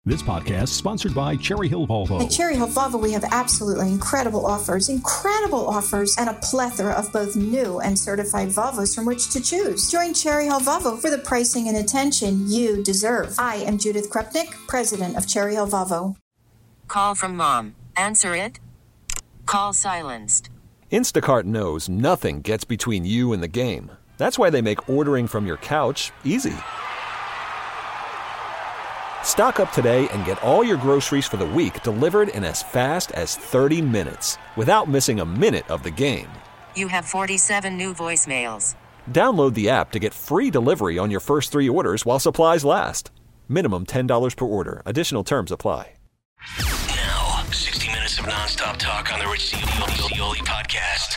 This podcast is sponsored by Cherry Hill Volvo. At Cherry Hill Volvo, we have absolutely incredible offers, and a plethora of both new and certified Volvos from which to choose. Join Cherry Hill Volvo for the pricing and attention you deserve. I am Judith Krupnik, president of Cherry Hill Volvo. Call from mom. Answer it. Call silenced. Instacart knows nothing gets between you and the game. That's why they make ordering from your couch easy. Stock up today and get all your groceries for the week delivered in as fast as 30 minutes without missing a minute of the game. You have 47 new voicemails. Download the app to get free delivery on your first 3 orders while supplies last. Minimum $10 per order. Additional terms apply. Now, 60 minutes of nonstop talk on the Rich Zeoli podcast.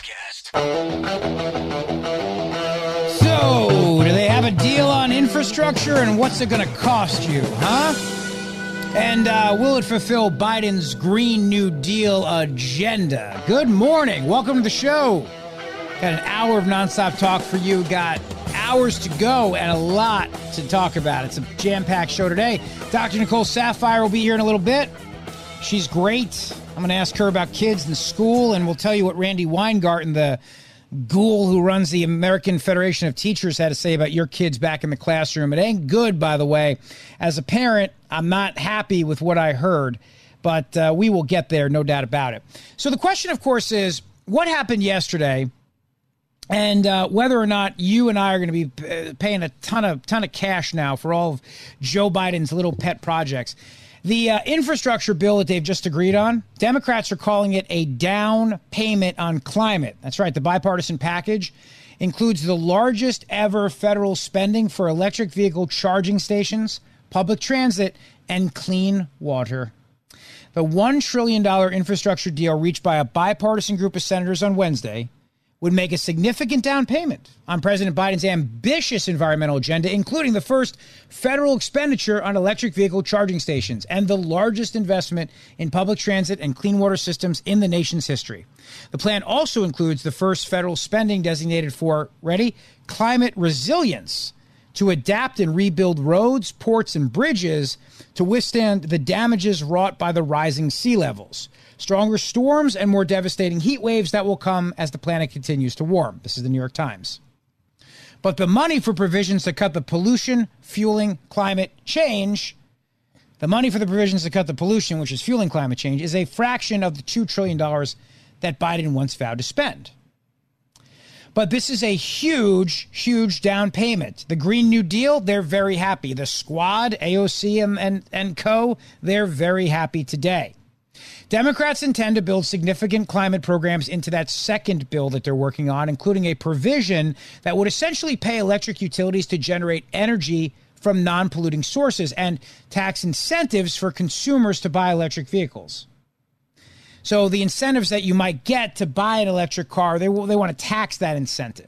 So, do they have a deal on infrastructure, and what's it going to cost you, huh? And will it fulfill Biden's Green New Deal agenda? Good morning. Welcome to the show. Got an hour of nonstop talk for you. Got hours to go and a lot to talk about. It's a jam-packed show today. Dr. Nicole Saphier will be here in a little bit. She's great. I'm going to ask her about kids in school, and we'll tell you what Randy Weingarten, the ghoul who runs the American Federation of Teachers, had to say about your kids back in the classroom. It ain't good, by the way. As a parent, I'm not happy with what I heard, but we will get there, no doubt about it. So the question, of course, is what happened yesterday, and whether or not you and I are going to be paying a ton of cash now for all of Joe Biden's little pet projects. The infrastructure bill that they've just agreed on, Democrats are calling it a down payment on climate. That's right. The bipartisan package includes the largest ever federal spending for electric vehicle charging stations, public transit, and clean water. The $1 trillion infrastructure deal reached by a bipartisan group of senators on Wednesday would make a significant down payment on President Biden's ambitious environmental agenda, including the first federal expenditure on electric vehicle charging stations and the largest investment in public transit and clean water systems in the nation's history. The plan also includes the first federal spending designated for, ready, climate resilience, to adapt and rebuild roads, ports, and bridges to withstand the damages wrought by the rising sea levels, stronger storms, and more devastating heat waves that will come as the planet continues to warm. This is the New York Times. But the money for provisions to cut the pollution, fueling climate change, which is fueling climate change, is a fraction of the $2 trillion that Biden once vowed to spend. But this is a huge, huge down payment. The Green New Deal, they're very happy. The Squad, AOC and co., they're very happy today. Democrats intend to build significant climate programs into that second bill that they're working on, including a provision that would essentially pay electric utilities to generate energy from non-polluting sources and tax incentives for consumers to buy electric vehicles. So the incentives that you might get to buy an electric car, they want to tax that incentive.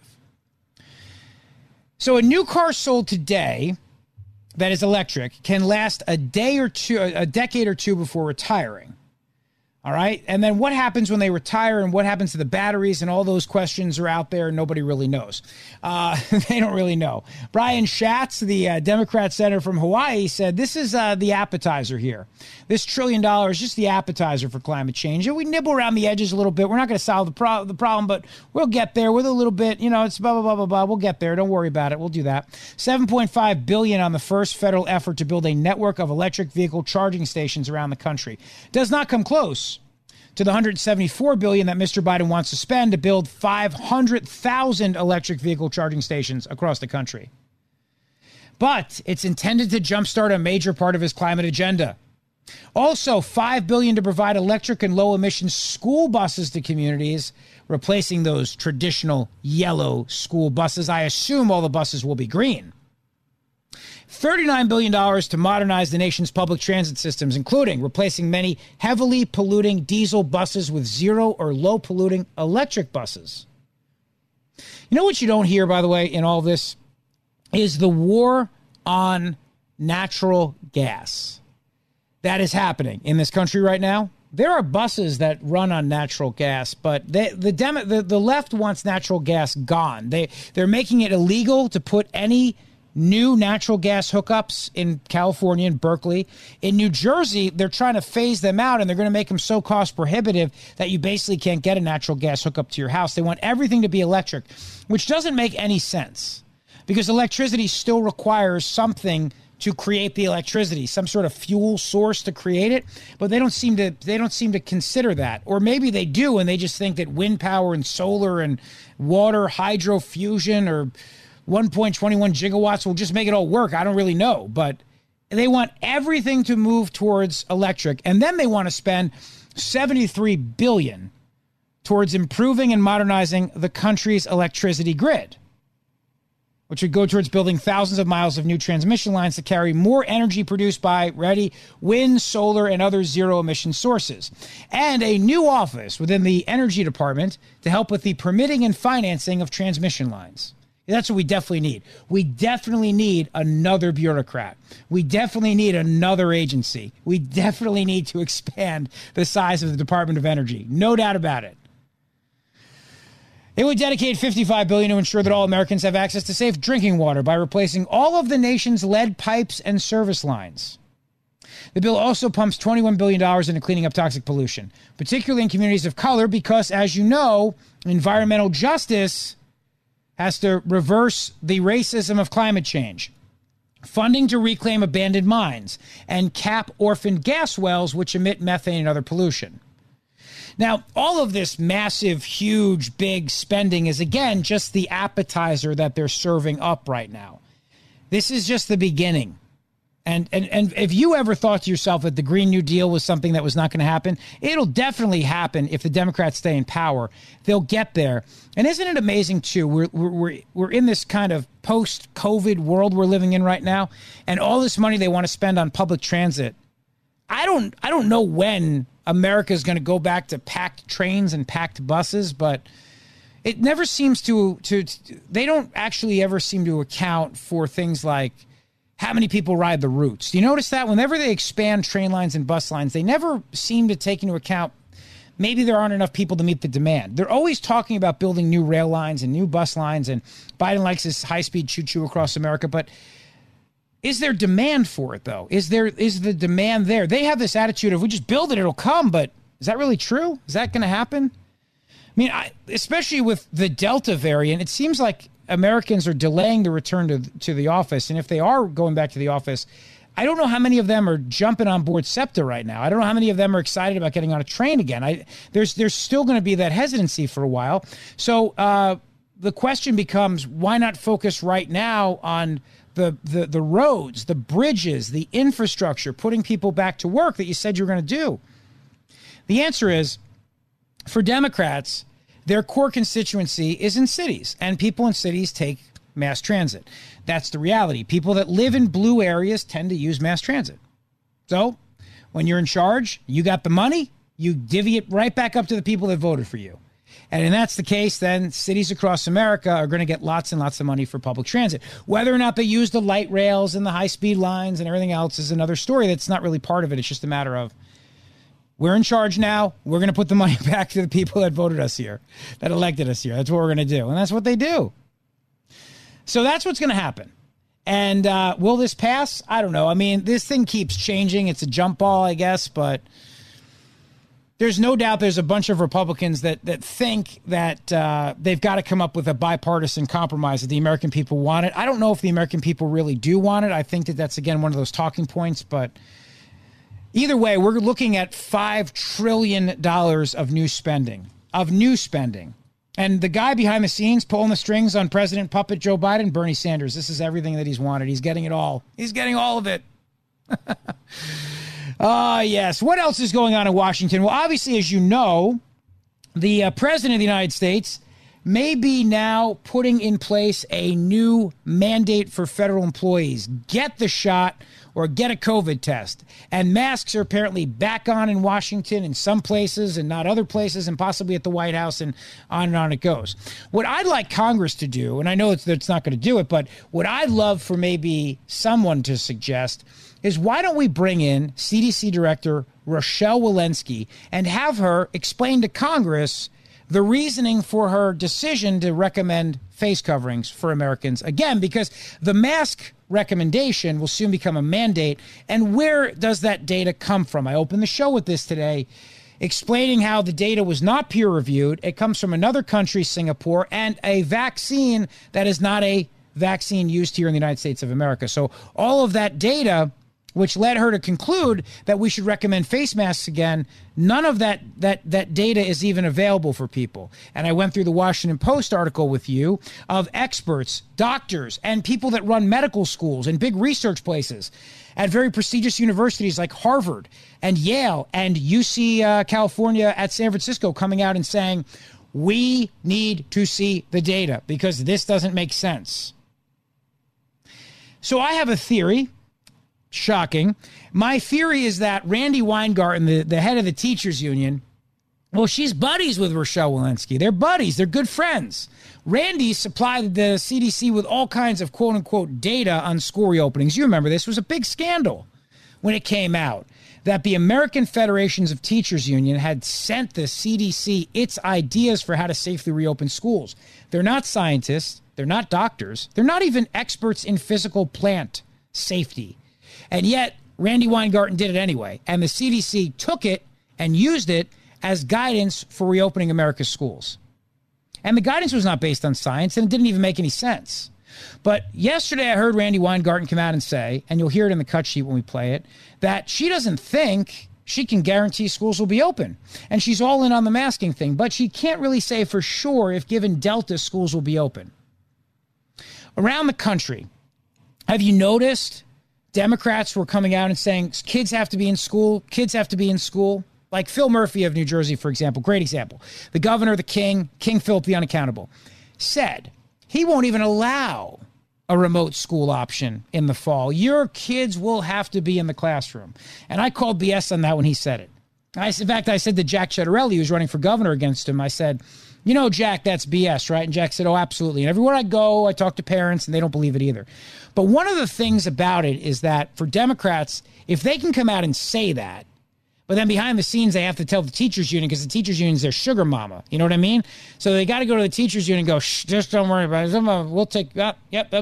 So a new car sold today that is electric can last a decade or two before retiring. All right. And then what happens when they retire and what happens to the batteries and all those questions are out there. Nobody really knows. They don't really know. Brian Schatz, the Democrat senator from Hawaii, said this is the appetizer here. This $1 trillion is just the appetizer for climate change. We nibble around the edges a little bit. We're not going to solve the problem, but we'll get there with a little bit. It's blah, blah, blah, blah, blah. We'll get there. Don't worry about it. We'll do that. $7.5 billion on the first federal effort to build a network of electric vehicle charging stations around the country. Does not come close to the $174 billion that Mr. Biden wants to spend to build 500,000 electric vehicle charging stations across the country. But it's intended to jumpstart a major part of his climate agenda. Also, $5 billion to provide electric and low-emission school buses to communities, replacing those traditional yellow school buses. I assume all the buses will be green. $39 billion to modernize the nation's public transit systems, including replacing many heavily polluting diesel buses with zero or low polluting electric buses. You know what you don't hear, by the way, in all this is the war on natural gas that is happening in this country right now. There are buses that run on natural gas, but the left wants natural gas gone. They're making it illegal to put any new natural gas hookups in California and Berkeley. In New Jersey, they're trying to phase them out, and they're going to make them so cost prohibitive that you basically can't get a natural gas hookup to your house. They want everything to be electric, which doesn't make any sense because electricity still requires something to create the electricity, some sort of fuel source to create it, but they don't seem to consider that. Or maybe they do, and they just think that wind power and solar and water, hydro fusion, or 1.21 gigawatts will just make it all work. I don't really know, but they want everything to move towards electric, and then they want to spend $73 billion towards improving and modernizing the country's electricity grid, which would go towards building thousands of miles of new transmission lines to carry more energy produced by, ready, wind, solar, and other zero-emission sources. And a new office within the Energy Department to help with the permitting and financing of transmission lines. That's what we definitely need. We definitely need another bureaucrat. We definitely need another agency. We definitely need to expand the size of the Department of Energy. No doubt about it. It would dedicate $55 billion to ensure that all Americans have access to safe drinking water by replacing all of the nation's lead pipes and service lines. The bill also pumps $21 billion into cleaning up toxic pollution, particularly in communities of color, because, as you know, environmental justice has to reverse the racism of climate change. Funding to reclaim abandoned mines and cap orphaned gas wells which emit methane and other pollution. Now, all of this massive, huge, big spending is, again, just the appetizer that they're serving up right now. This is just the beginning. And if you ever thought to yourself that the Green New Deal was something that was not going to happen, it'll definitely happen if the Democrats stay in power. They'll get there. And isn't it amazing, too? We're in this kind of post-COVID world we're living in right now, and all this money they want to spend on public transit. I don't know when America is going to go back to packed trains and packed buses, but it never seems to they don't actually ever seem to account for things like how many people ride the routes. Do you notice that? Whenever they expand train lines and bus lines, they never seem to take into account maybe there aren't enough people to meet the demand. They're always talking about building new rail lines and new bus lines, and Biden likes this high-speed choo-choo across America, but is there demand for it, though? Is the demand there? They have this attitude of, we just build it, it'll come, but is that really true? Is that going to happen? I mean, especially with the Delta variant, it seems like Americans are delaying the return to the office, and if they are going back to the office, I don't know how many of them are jumping on board SEPTA right now. I don't know how many of them are excited about getting on a train again. There's still going to be that hesitancy for a while. So the question becomes, why not focus right now on the roads, the bridges, the infrastructure, putting people back to work that you said you were going to do? The answer is, for Democrats, their core constituency is in cities, and people in cities take mass transit. That's the reality. People that live in blue areas tend to use mass transit. So when you're in charge, you got the money, you divvy it right back up to the people that voted for you. And if that's the case, then cities across America are going to get lots and lots of money for public transit. Whether or not they use the light rails and the high-speed lines and everything else is another story. That's not really part of it. It's just a matter of, we're in charge now. We're going to put the money back to the people that voted us here, that elected us here. That's what we're going to do. And that's what they do. So that's what's going to happen. And will this pass? I don't know. I mean, this thing keeps changing. It's a jump ball, I guess, but there's no doubt there's a bunch of Republicans that think that they've got to come up with a bipartisan compromise that the American people want it. I don't know if the American people really do want it. I think that that's, again, one of those talking points. But either way, we're looking at $5 trillion of new spending. And the guy behind the scenes pulling the strings on President Puppet Joe Biden, Bernie Sanders, this is everything that he's wanted. He's getting it all. He's getting all of it. Yes. What else is going on in Washington? Well, obviously, as you know, the president of the United States may be now putting in place a new mandate for federal employees. Get the shot or get a COVID test. And masks are apparently back on in Washington in some places and not other places, and possibly at the White House, and on it goes. What I'd like Congress to do, and I know it's not going to do it, but what I'd love for maybe someone to suggest is, why don't we bring in CDC Director Rochelle Walensky and have her explain to Congress the reasoning for her decision to recommend face coverings for Americans. Again, because the mask recommendation will soon become a mandate. And where does that data come from? I opened the show with this today, explaining how the data was not peer-reviewed. It comes from another country, Singapore, and a vaccine that is not a vaccine used here in the United States of America. So all of that data, which led her to conclude that we should recommend face masks again, none of that data is even available for people. And I went through the Washington Post article with you of experts, doctors, and people that run medical schools and big research places at very prestigious universities like Harvard and Yale and UC California at San Francisco coming out and saying, we need to see the data because this doesn't make sense. So I have a theory. Shocking. My theory is that Randi Weingarten, the head of the teachers union, well, she's buddies with Rochelle Walensky. They're buddies. They're good friends. Randi supplied the CDC with all kinds of quote-unquote data on school reopenings. You remember this was a big scandal when it came out that the American Federations of Teachers Union had sent the CDC its ideas for how to safely reopen schools. They're not scientists. They're not doctors. They're not even experts in physical plant safety. And yet, Randi Weingarten did it anyway. And the CDC took it and used it as guidance for reopening America's schools. And the guidance was not based on science, and it didn't even make any sense. But yesterday I heard Randi Weingarten come out and say, and you'll hear it in the cut sheet when we play it, that she doesn't think she can guarantee schools will be open. And she's all in on the masking thing, but she can't really say for sure if given Delta, schools will be open. Around the country, have you noticed Democrats were coming out and saying kids have to be in school, kids have to be in school? Like Phil Murphy of New Jersey, for example, great example. The governor, the King Philip the Unaccountable, said he won't even allow a remote school option in the fall. Your kids will have to be in the classroom. And I called BS on that when he said it. In fact, I said to Jack Ciattarelli, who's running for governor against him, I said, you know, Jack, that's BS, right? And Jack said, oh, absolutely. And everywhere I go, I talk to parents, and they don't believe it either. But one of the things about it is that for Democrats, if they can come out and say that, but then behind the scenes, they have to tell the teachers union because the teachers union is their sugar mama. You know what I mean? So they got to go to the teachers union and go, shh, just don't worry about it. We'll take, don't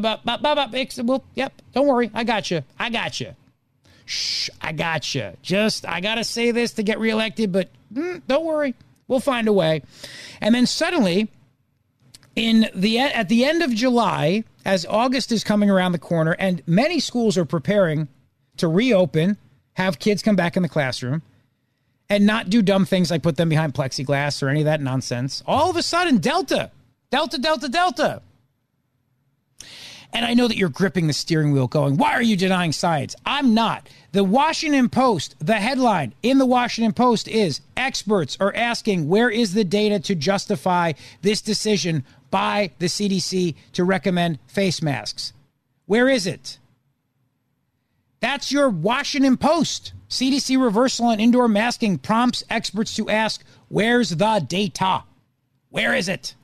worry. I got you. Shh, I got you. I got to say this to get reelected, but don't worry. We'll find a way. And then suddenly, at the end of July, as August is coming around the corner, and many schools are preparing to reopen, have kids come back in the classroom, and not do dumb things like put them behind plexiglass or any of that nonsense. All of a sudden, Delta. And I know that you're gripping the steering wheel going, why are you denying science? I'm not. The Washington Post, the headline in the Washington Post is, experts are asking where is the data to justify this decision by the CDC to recommend face masks? Where is it? That's your Washington Post. CDC reversal on indoor masking prompts experts to ask, where's the data? Where is it?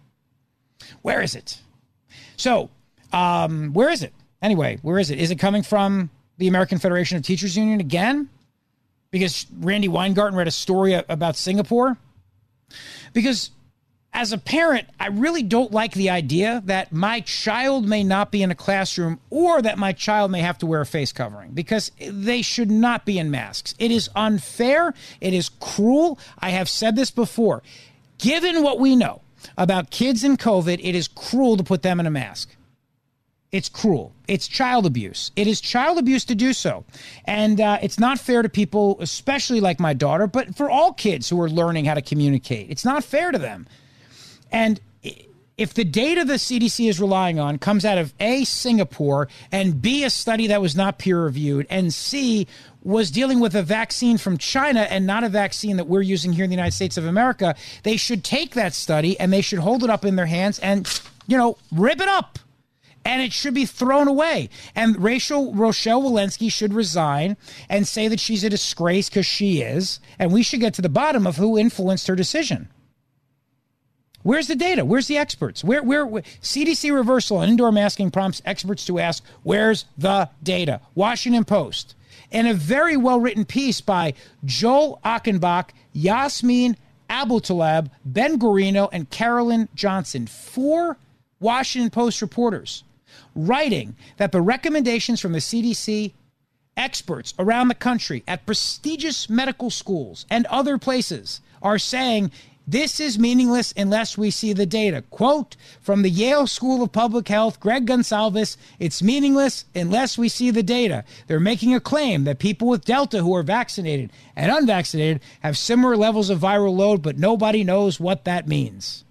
So, where is it? Anyway, where is it? Is it coming from the American Federation of Teachers Union again? Because Randi Weingarten read a story about Singapore? Because as a parent, I really don't like the idea that my child may not be in a classroom or that my child may have to wear a face covering because they should not be in masks. It is unfair. It is cruel. I have said this before. Given what we know about kids and COVID, it is cruel to put them in a mask. It's cruel. It's child abuse. It is child abuse to do so. And it's not fair to people, especially like my daughter, but for all kids who are learning how to communicate. It's not fair to them. And if the data the CDC is relying on comes out of A, Singapore, and B, a study that was not peer-reviewed, and C, was dealing with a vaccine from China and not a vaccine that we're using here in the United States of America, they should take that study and they should hold it up in their hands and, rip it up. And it should be thrown away. And Rochelle Walensky should resign and say that she's a disgrace because she is. And we should get to the bottom of who influenced her decision. Where's the data? Where's the experts? Where CDC reversal on indoor masking prompts experts to ask, where's the data? Washington Post. And a very well-written piece by Joel Achenbach, Yasmin Abutaleb, Ben Guarino, and Carolyn Johnson, 4 Washington Post reporters, writing that the recommendations from the CDC experts around the country at prestigious medical schools and other places are saying this is meaningless unless we see the data. Quote from the Yale School of Public Health, Greg Gonsalves, it's meaningless unless we see the data. They're making a claim that people with Delta who are vaccinated and unvaccinated have similar levels of viral load, but nobody knows what that means.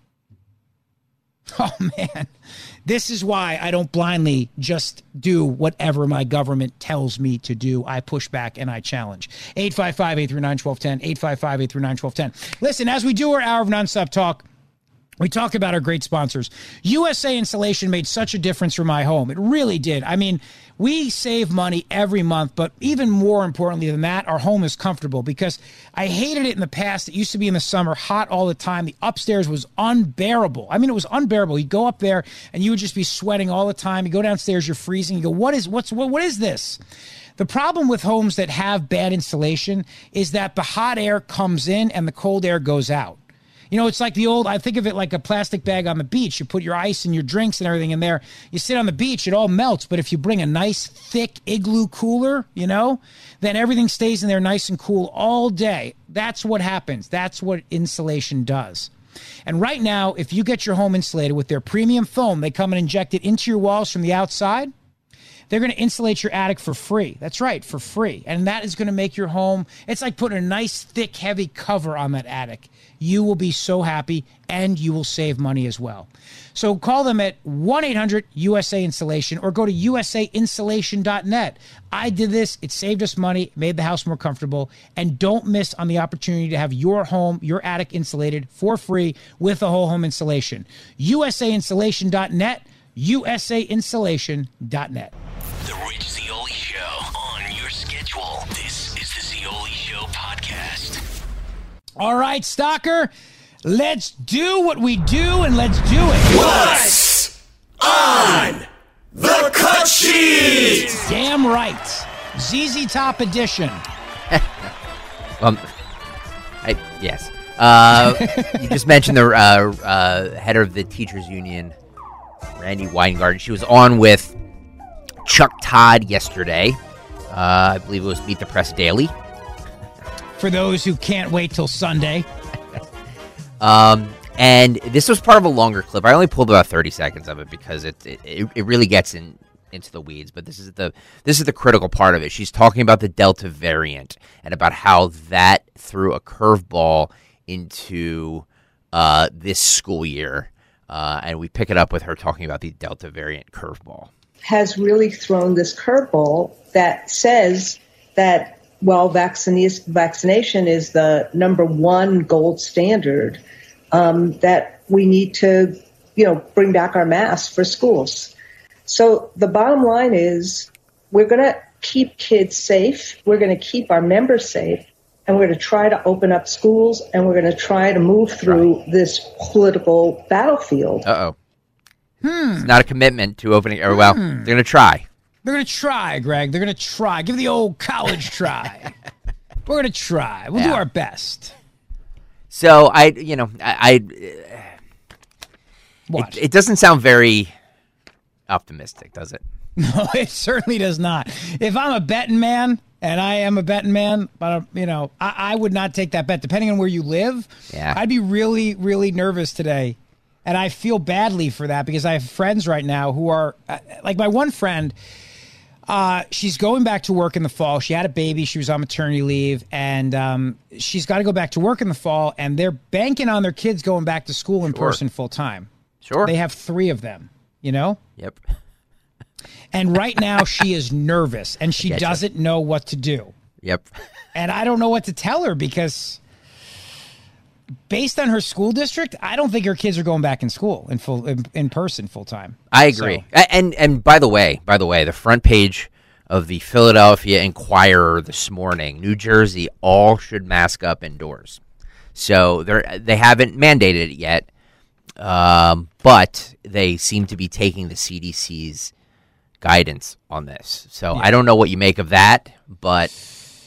Oh, man. This is why I don't blindly just do whatever my government tells me to do. I push back and I challenge. 855-839-1210, 855-839-1210. Listen, as we do our hour of nonstop talk, we talk about our great sponsors. USA Insulation made such a difference for my home. It really did. I mean, we save money every month, but even more importantly than that, our home is comfortable because I hated it in the past. It used to be in the summer, hot all the time. The upstairs was unbearable. I mean, it was unbearable. You go up there and you would just be sweating all the time. You go downstairs, you're freezing. You go, what is this? The problem with homes that have bad insulation is that the hot air comes in and the cold air goes out. You know, it's like I think of it like a plastic bag on the beach. You put your ice and your drinks and everything in there. You sit on the beach, it all melts. But if you bring a nice, thick igloo cooler, then everything stays in there nice and cool all day. That's what happens. That's what insulation does. And right now, if you get your home insulated with their premium foam, they come and inject it into your walls from the outside. They're going to insulate your attic for free. That's right, for free. And that is going to make your home, it's like putting a nice, thick, heavy cover on that attic. You will be so happy, and you will save money as well. So call them at 1-800-USA-INSULATION or go to usainsulation.net. I did this. It saved us money, made the house more comfortable, and don't miss on the opportunity to have your home, your attic insulated for free with a whole home insulation. usainsulation.net, usainsulation.net. The Rich Zeoli Show on your schedule. This is the Zeoli Show podcast. All right, Stalker, let's do what we do and let's do it. What's on the cut sheet? Damn right. ZZ Top edition. Yes. You just mentioned the header of the teachers union, Randy Weingarten. She was on with Chuck Todd yesterday. I believe it was Meet the Press Daily. For those who can't wait till Sunday. And this was part of a longer clip. I only pulled about 30 seconds of it because it really gets into the weeds. But this is the critical part of it. She's talking about the Delta variant and about how that threw a curveball into this school year. And we pick it up with her talking about the Delta variant curveball. Has really thrown this curveball that says that while vaccination is the number one gold standard, that we need to, bring back our masks for schools. So the bottom line is we're going to keep kids safe. We're going to keep our members safe. And we're going to try to open up schools, and we're going to try to move through this political battlefield. Uh-oh. It's not a commitment to opening, or they're going to try. They're going to try, Greg. They're going to try. Give the old college try. We're going to try. We'll do our best. So What? It doesn't sound very optimistic, does it? No, it certainly does not. If I'm a betting man, and I am a betting man, but I would not take that bet. Depending on where you live, I'd be really, really nervous today. And I feel badly for that because I have friends right now who are, like my one friend, she's going back to work in the fall. She had a baby. She was on maternity leave. And she's got to go back to work in the fall. And they're banking on their kids going back to school in person full time. Sure. They have 3 of them, Yep. And right now she is nervous and she doesn't know what to do. Yep. And I don't know what to tell her because based on her school district, I don't think her kids are going back in school in person full time. I agree. So. And by the way, the front page of the Philadelphia Inquirer this morning, New Jersey all should mask up indoors. So they haven't mandated it yet, but they seem to be taking the CDC's guidance on this. So I don't know what you make of that, but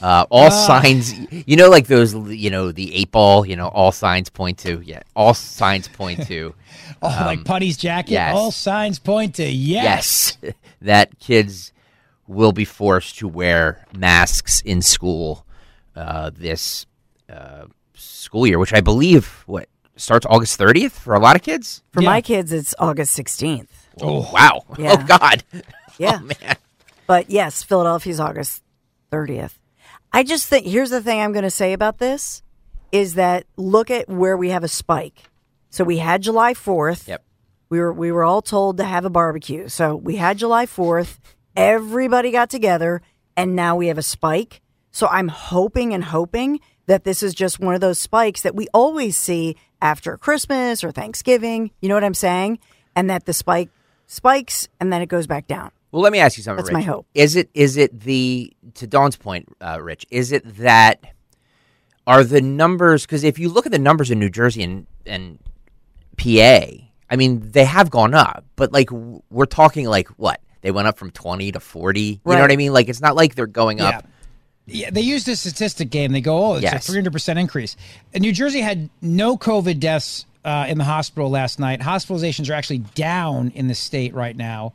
All signs, like those, the 8-ball, all signs point to, all signs point to. Like Putty's jacket, yes. All signs point to yes. That kids will be forced to wear masks in school this school year, which I believe, starts August 30th for a lot of kids? For my kids, it's August 16th. Oh, wow. Yeah. Oh, God. Yeah. Oh, man. But yes, Philadelphia's August 30th. I just think, here's the thing I'm going to say about this, is that look at where we have a spike. So we had July 4th. Yep. We were all told to have a barbecue. So we had July 4th. Everybody got together, and now we have a spike. So I'm hoping that this is just one of those spikes that we always see after Christmas or Thanksgiving. You know what I'm saying? And that the spike spikes, and then it goes back down. Well, let me ask you something, That's Rich. my hope. Is it to Dawn's point, Rich, is it that are the numbers, because if you look at the numbers in New Jersey and PA, I mean, they have gone up, but like we're talking like what? They went up from 20 to 40. You know what I mean? Like it's not like they're going up. Yeah, they use the statistic game. They go, it's a 300% increase. New Jersey had no COVID deaths in the hospital last night. Hospitalizations are actually down in the state right now.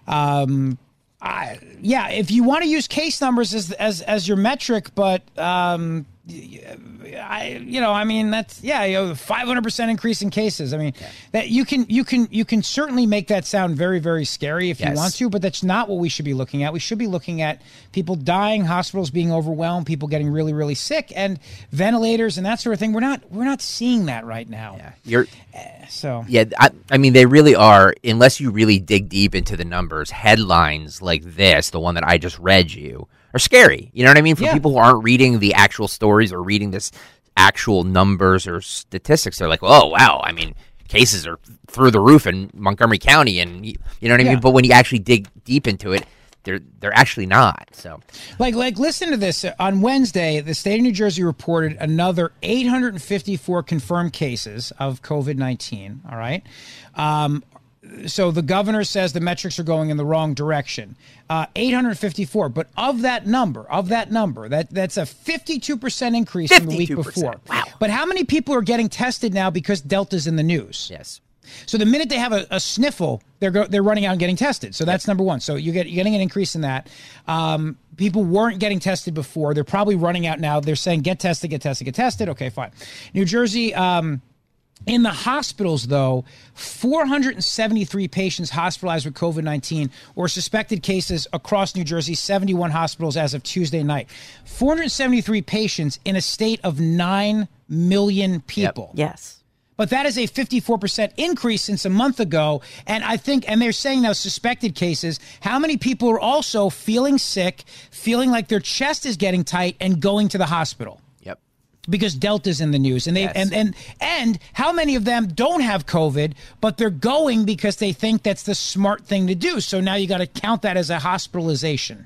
If you want to use case numbers as your metric, but that's 500% increase in cases. I mean, that you can certainly make that sound very, very scary if you want to, but that's not what we should be looking at. We should be looking at people dying, hospitals being overwhelmed, people getting really, really sick, and ventilators and that sort of thing. We're not seeing that right now. Yeah, I mean, they really are. Unless you really dig deep into the numbers, headlines like this, the one that I just read you, are scary. You know what I mean? For people who aren't reading the actual stories or reading this actual numbers or statistics, they're like, oh, wow. I mean, cases are through the roof in Montgomery County, and you know what I mean? But when you actually dig deep into it, they're actually not. So, like listen to this. On Wednesday, the state of New Jersey reported another 854 confirmed cases of COVID-19. All right. So the governor says the metrics are going in the wrong direction. 854, but of that number, that's a 52% increase from the week before. Wow. But how many people are getting tested now because Delta's in the news? Yes. So the minute they have a sniffle, they're running out and getting tested. So that's number one. So you're getting an increase in that. People weren't getting tested before. They're probably running out now. They're saying get tested. Okay, fine. New Jersey. In the hospitals, though, 473 patients hospitalized with COVID-19 or suspected cases across New Jersey, 71 hospitals as of Tuesday night. 473 patients in a state of 9 million people. Yep. Yes. But that is a 54% increase since a month ago. And and they're saying now suspected cases, how many people are also feeling sick, feeling like their chest is getting tight and going to the hospital? Because Delta's in the news, and and how many of them don't have COVID, but they're going because they think that's the smart thing to do. So now you got to count that as a hospitalization.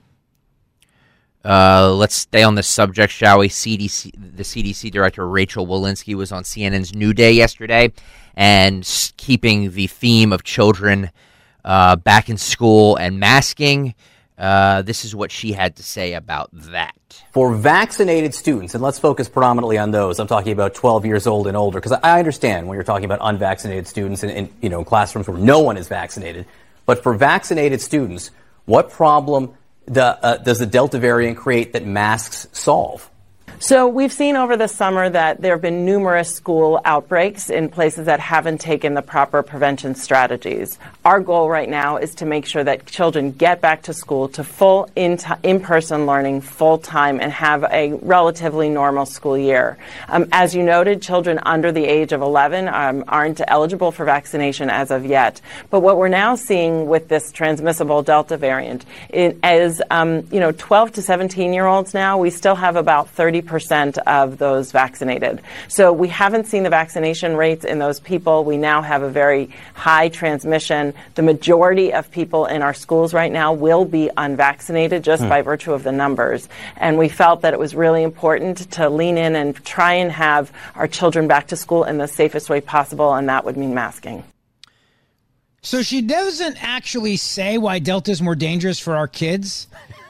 Let's stay on this subject, shall we? The CDC director Rachel Walensky was on CNN's New Day yesterday, and keeping the theme of children back in school and masking. This is what she had to say about that. For vaccinated students, and let's focus predominantly on those, I'm talking about 12 years old and older, because I understand when you're talking about unvaccinated students in classrooms where no one is vaccinated. But for vaccinated students, what problem does the Delta variant create that masks solve? So we've seen over the summer that there have been numerous school outbreaks in places that haven't taken the proper prevention strategies. Our goal right now is to make sure that children get back to school to full in-person learning full time and have a relatively normal school year. As you noted, children under the age of 11 aren't eligible for vaccination as of yet. But what we're now seeing with this transmissible Delta variant is 12 to 17-year-olds now, we still have about 30% of those vaccinated. So we haven't seen the vaccination rates in those people. We now have a very high transmission. The majority of people in our schools right now will be unvaccinated just by virtue of the numbers. And we felt that it was really important to lean in and try and have our children back to school in the safest way possible, and that would mean masking. So she doesn't actually say why Delta is more dangerous for our kids.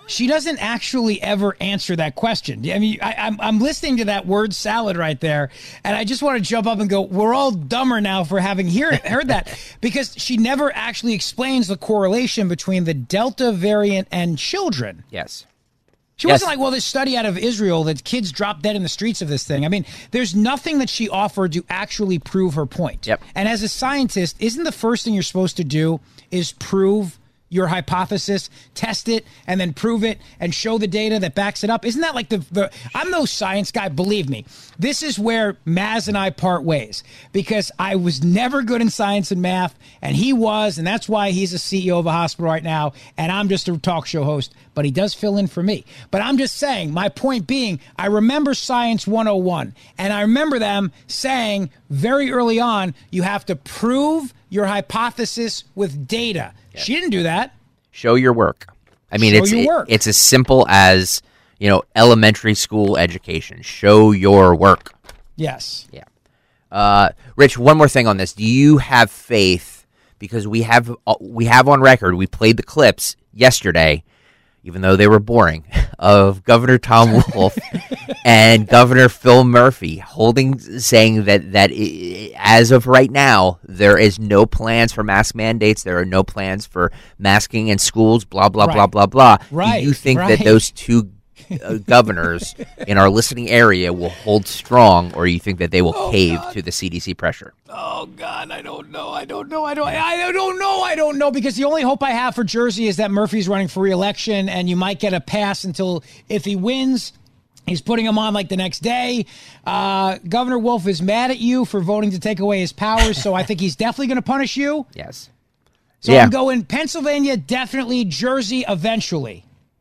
She doesn't actually ever answer that question. I mean, I'm listening to that word salad right there, and I just want to jump up and go, we're all dumber now for having heard that, because she never actually explains the correlation between the Delta variant and children. Yes. She wasn't like, well, this study out of Israel that kids drop dead in the streets of this thing. I mean, there's nothing that she offered to actually prove her point. Yep. And as a scientist, isn't the first thing you're supposed to do is prove your hypothesis, test it, and then prove it and show the data that backs it up? Isn't that like the I'm no science guy, believe me. This is where Maz and I part ways, because I was never good in science and math, and he was, and that's why he's a CEO of a hospital right now, and I'm just a talk show host, but he does fill in for me. But I'm just saying, my point being, I remember Science 101, and I remember them saying very early on, you have to prove your hypothesis with data. Yes. She didn't do that. Show your work. I mean, it's as simple as, elementary school education. Show your work. Yes. Yeah. Rich, one more thing on this. Do you have faith? Because we have on record, we played the clips yesterday, even though they were boring, of Governor Tom Wolf and Governor Phil Murphy saying that as of right now, there is no plans for mask mandates. There are no plans for masking in schools, blah, blah, blah, blah, blah. Right. Do you think that those two governors in our listening area will hold strong, or you think that they will cave to the CDC pressure? Oh, God, I don't know, because the only hope I have for Jersey is that Murphy's running for re-election, and you might get a pass until, if he wins, he's putting him on like the next day. Governor Wolf is mad at you for voting to take away his powers, so I think he's definitely going to punish you. Yes. So I'm going Pennsylvania, definitely, Jersey, eventually.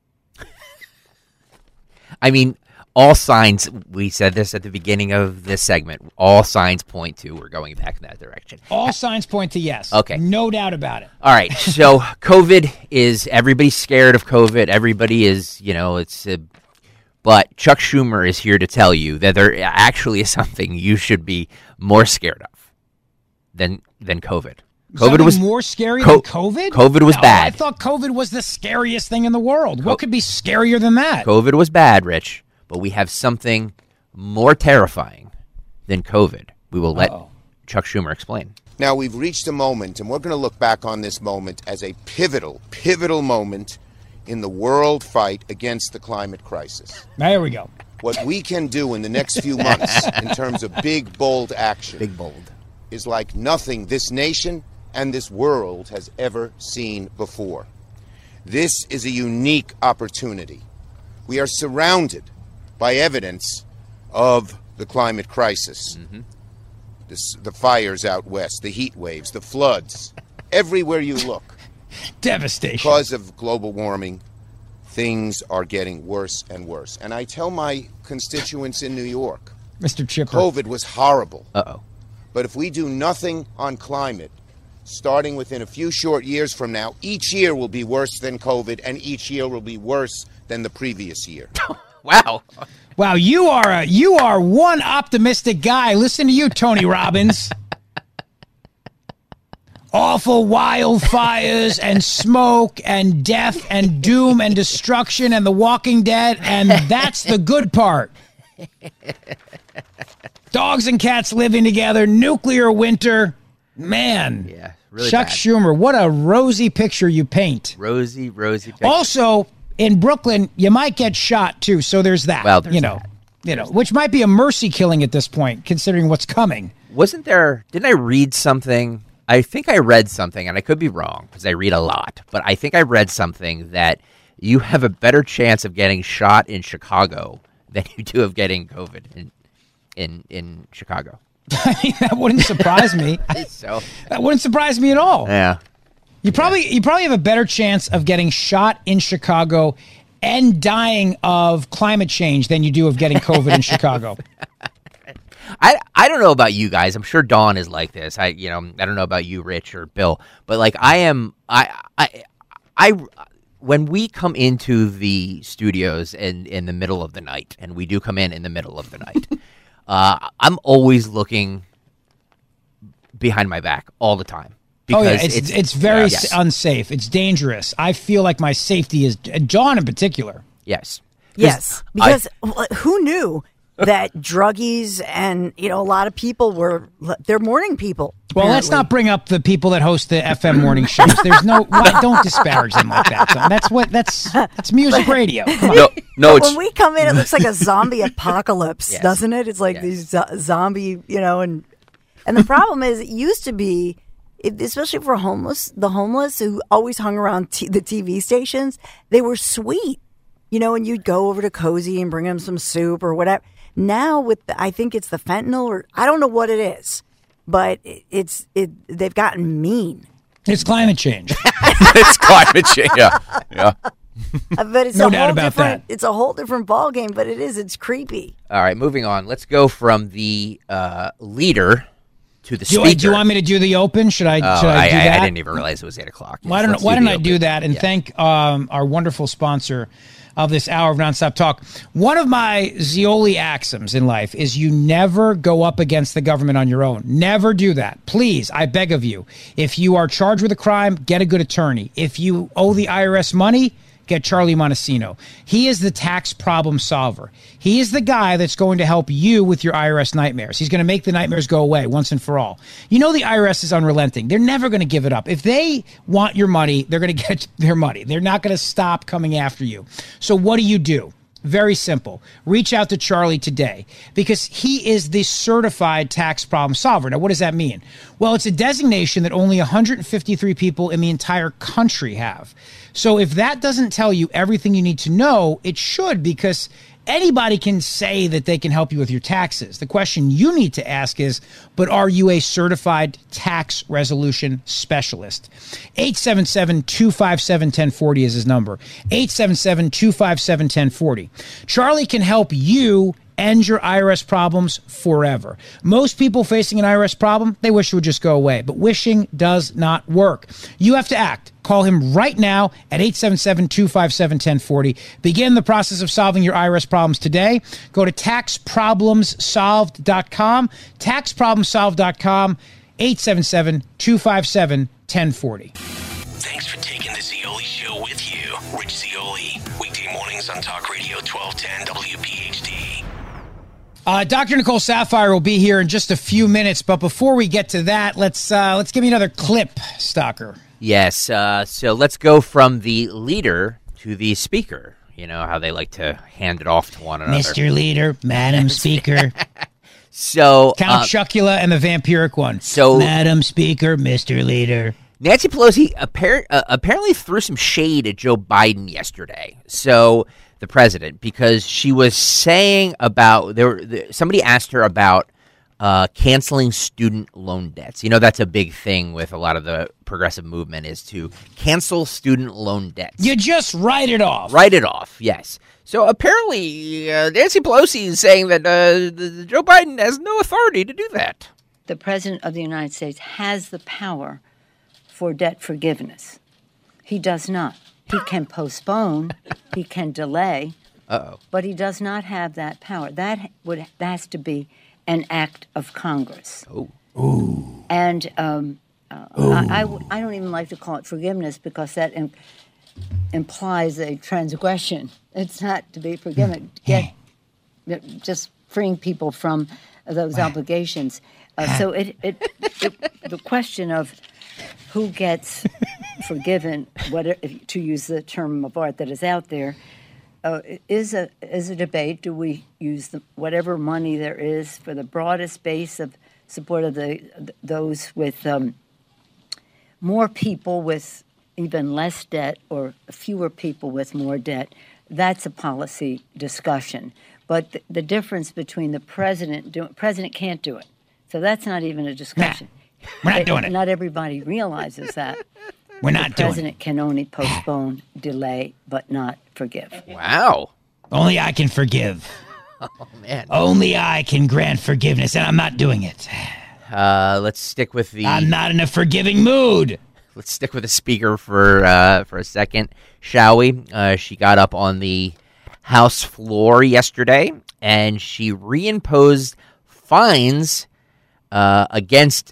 I mean, all signs, we said this at the beginning of this segment, all signs point to we're going back in that direction. All signs point to yes. Okay. No doubt about it. All right. So COVID everybody's scared of COVID. Everybody is, but Chuck Schumer is here to tell you that there actually is something you should be more scared of than COVID. COVID was more scary than COVID? COVID was bad. I thought COVID was the scariest thing in the world. What could be scarier than that? COVID was bad, Rich, but we have something more terrifying than COVID. We will let Chuck Schumer explain. Now, we've reached a moment, and we're going to look back on this moment as a pivotal moment in the world fight against the climate crisis. There we go. What we can do in the next few months in terms of big, bold action is like nothing this nation and this world has ever seen before. This is a unique opportunity. We are surrounded by evidence of the climate crisis. Mm-hmm. The fires out west, the heat waves, the floods, everywhere you look. Devastation. Because of global warming, things are getting worse and worse. And I tell my constituents in New York, Mr. Chipper, COVID was horrible. Uh-oh. But if we do nothing on climate, starting within a few short years from now, each year will be worse than COVID, and each year will be worse than the previous year. Wow. Wow, you are one optimistic guy. Listen to you, Tony Robbins. Awful wildfires and smoke and death and doom and destruction and The Walking Dead, and that's the good part. Dogs and cats living together, nuclear winter. Man. Yeah, really Chuck bad. Schumer, what a rosy picture you paint. Rosy picture. Also, in Brooklyn, you might get shot too, so there's that. Well, there's that. Which might be a mercy killing at this point, considering what's coming. Didn't I read something? I think I read something, and I could be wrong because I read a lot, but I think I read something that you have a better chance of getting shot in Chicago than you do of getting COVID in Chicago. I mean, that wouldn't surprise me. That wouldn't surprise me at all. Yeah. You probably have a better chance of getting shot in Chicago and dying of climate change than you do of getting COVID in Chicago. I don't know about you guys. I'm sure Dawn is like this. I don't know about you, Rich or Bill, but like I when we come into the studios in the middle of the night, and we do come in the middle of the night, I'm always looking behind my back all the time. Because it's very unsafe. It's dangerous. I feel like my safety is, John in particular. Yes. Yes, because who knew that druggies and a lot of people they're morning people. Well, let's not bring up the people that host the FM morning shows. There's don't disparage them like that. That's music radio. Come on. No, when we come in, it looks like a zombie apocalypse, doesn't it? It's like these zombie, and the problem is, it used to be, especially for the homeless who always hung around the TV stations, they were sweet. And you'd go over to Cozy and bring them some soup or whatever. Now I think it's the fentanyl, or I don't know what it is, but they've gotten mean. It's climate change. It's climate change. Yeah. But it's no doubt about that. It's a whole different ballgame, but it's creepy. All right, moving on. Let's go from the leader to the speaker. Do you want me to do the open? Should I do that? I didn't even realize it was 8 o'clock. Yes, why don't I do that and thank our wonderful sponsor of this hour of Nonstop Talk. One of my Zeoli axioms in life is you never go up against the government on your own. Never do that. Please, I beg of you. If you are charged with a crime, get a good attorney. If you owe the IRS money, get Charlie Montesino. He is the tax problem solver. He is the guy that's going to help you with your IRS nightmares. He's going to make the nightmares go away once and for all. The IRS is unrelenting. They're never going to give it up. If they want your money, they're going to get their money. They're not going to stop coming after you. So what do? Very simple. Reach out to Charlie today because he is the certified tax problem solver. Now, what does that mean? Well, it's a designation that only 153 people in the entire country have. So if that doesn't tell you everything you need to know, it should, because anybody can say that they can help you with your taxes. The question you need to ask is, but are you a certified tax resolution specialist? 877-257-1040 is his number. 877-257-1040. Charlie can help you end your IRS problems forever. Most people facing an IRS problem, they wish it would just go away, but wishing does not work. You have to act. Call him right now at 877-257-1040. Begin the process of solving your IRS problems today. Go to taxproblemsolved.com, taxproblemsolved.com, 877-257-1040. Thanks for taking the Zeoli Show with you. Rich Zeoli, weekday mornings on Talk Radio 1210 WPHT. Dr. Nicole Saphier will be here in just a few minutes, but before we get to that, let's give me another clip, Stalker. Yes, so let's go from the leader to the speaker. You know how they like to hand it off to one another. Mr. Leader, Madam Speaker. So Count Chocula and the vampiric one. So Madam Speaker, Mr. Leader. Nancy Pelosi apparently threw some shade at Joe Biden yesterday. So the president, because she was saying about somebody asked her about canceling student loan debts. That's a big thing with a lot of the progressive movement, is to cancel student loan debts. You just write it off. Write it off, yes. So apparently Nancy Pelosi is saying that Joe Biden has no authority to do that. The President of the United States has the power for debt forgiveness. He does not. He can postpone, he can delay, but he does not have that power. That has to be an act of Congress. Oh. Ooh. And I don't even like to call it forgiveness, because that implies a transgression. It's not to be forgiven. Just freeing people from those obligations. So the question of who gets forgiven, to use the term of art that is out there, is a debate. Do we use whatever money there is for the broadest base of support of those with more people with even less debt, or fewer people with more debt? That's a policy discussion. But the difference between the president can't do it, so that's not even a discussion. We're not doing it. Not everybody realizes that. We're not doing it. The president can only postpone, delay, but not forgive. Wow. Only I can forgive. Oh, man. Only I can grant forgiveness, and I'm not doing it. Let's stick with the... I'm not in a forgiving mood. Let's stick with the speaker for a second, shall we? She got up on the House floor yesterday, and she reimposed fines against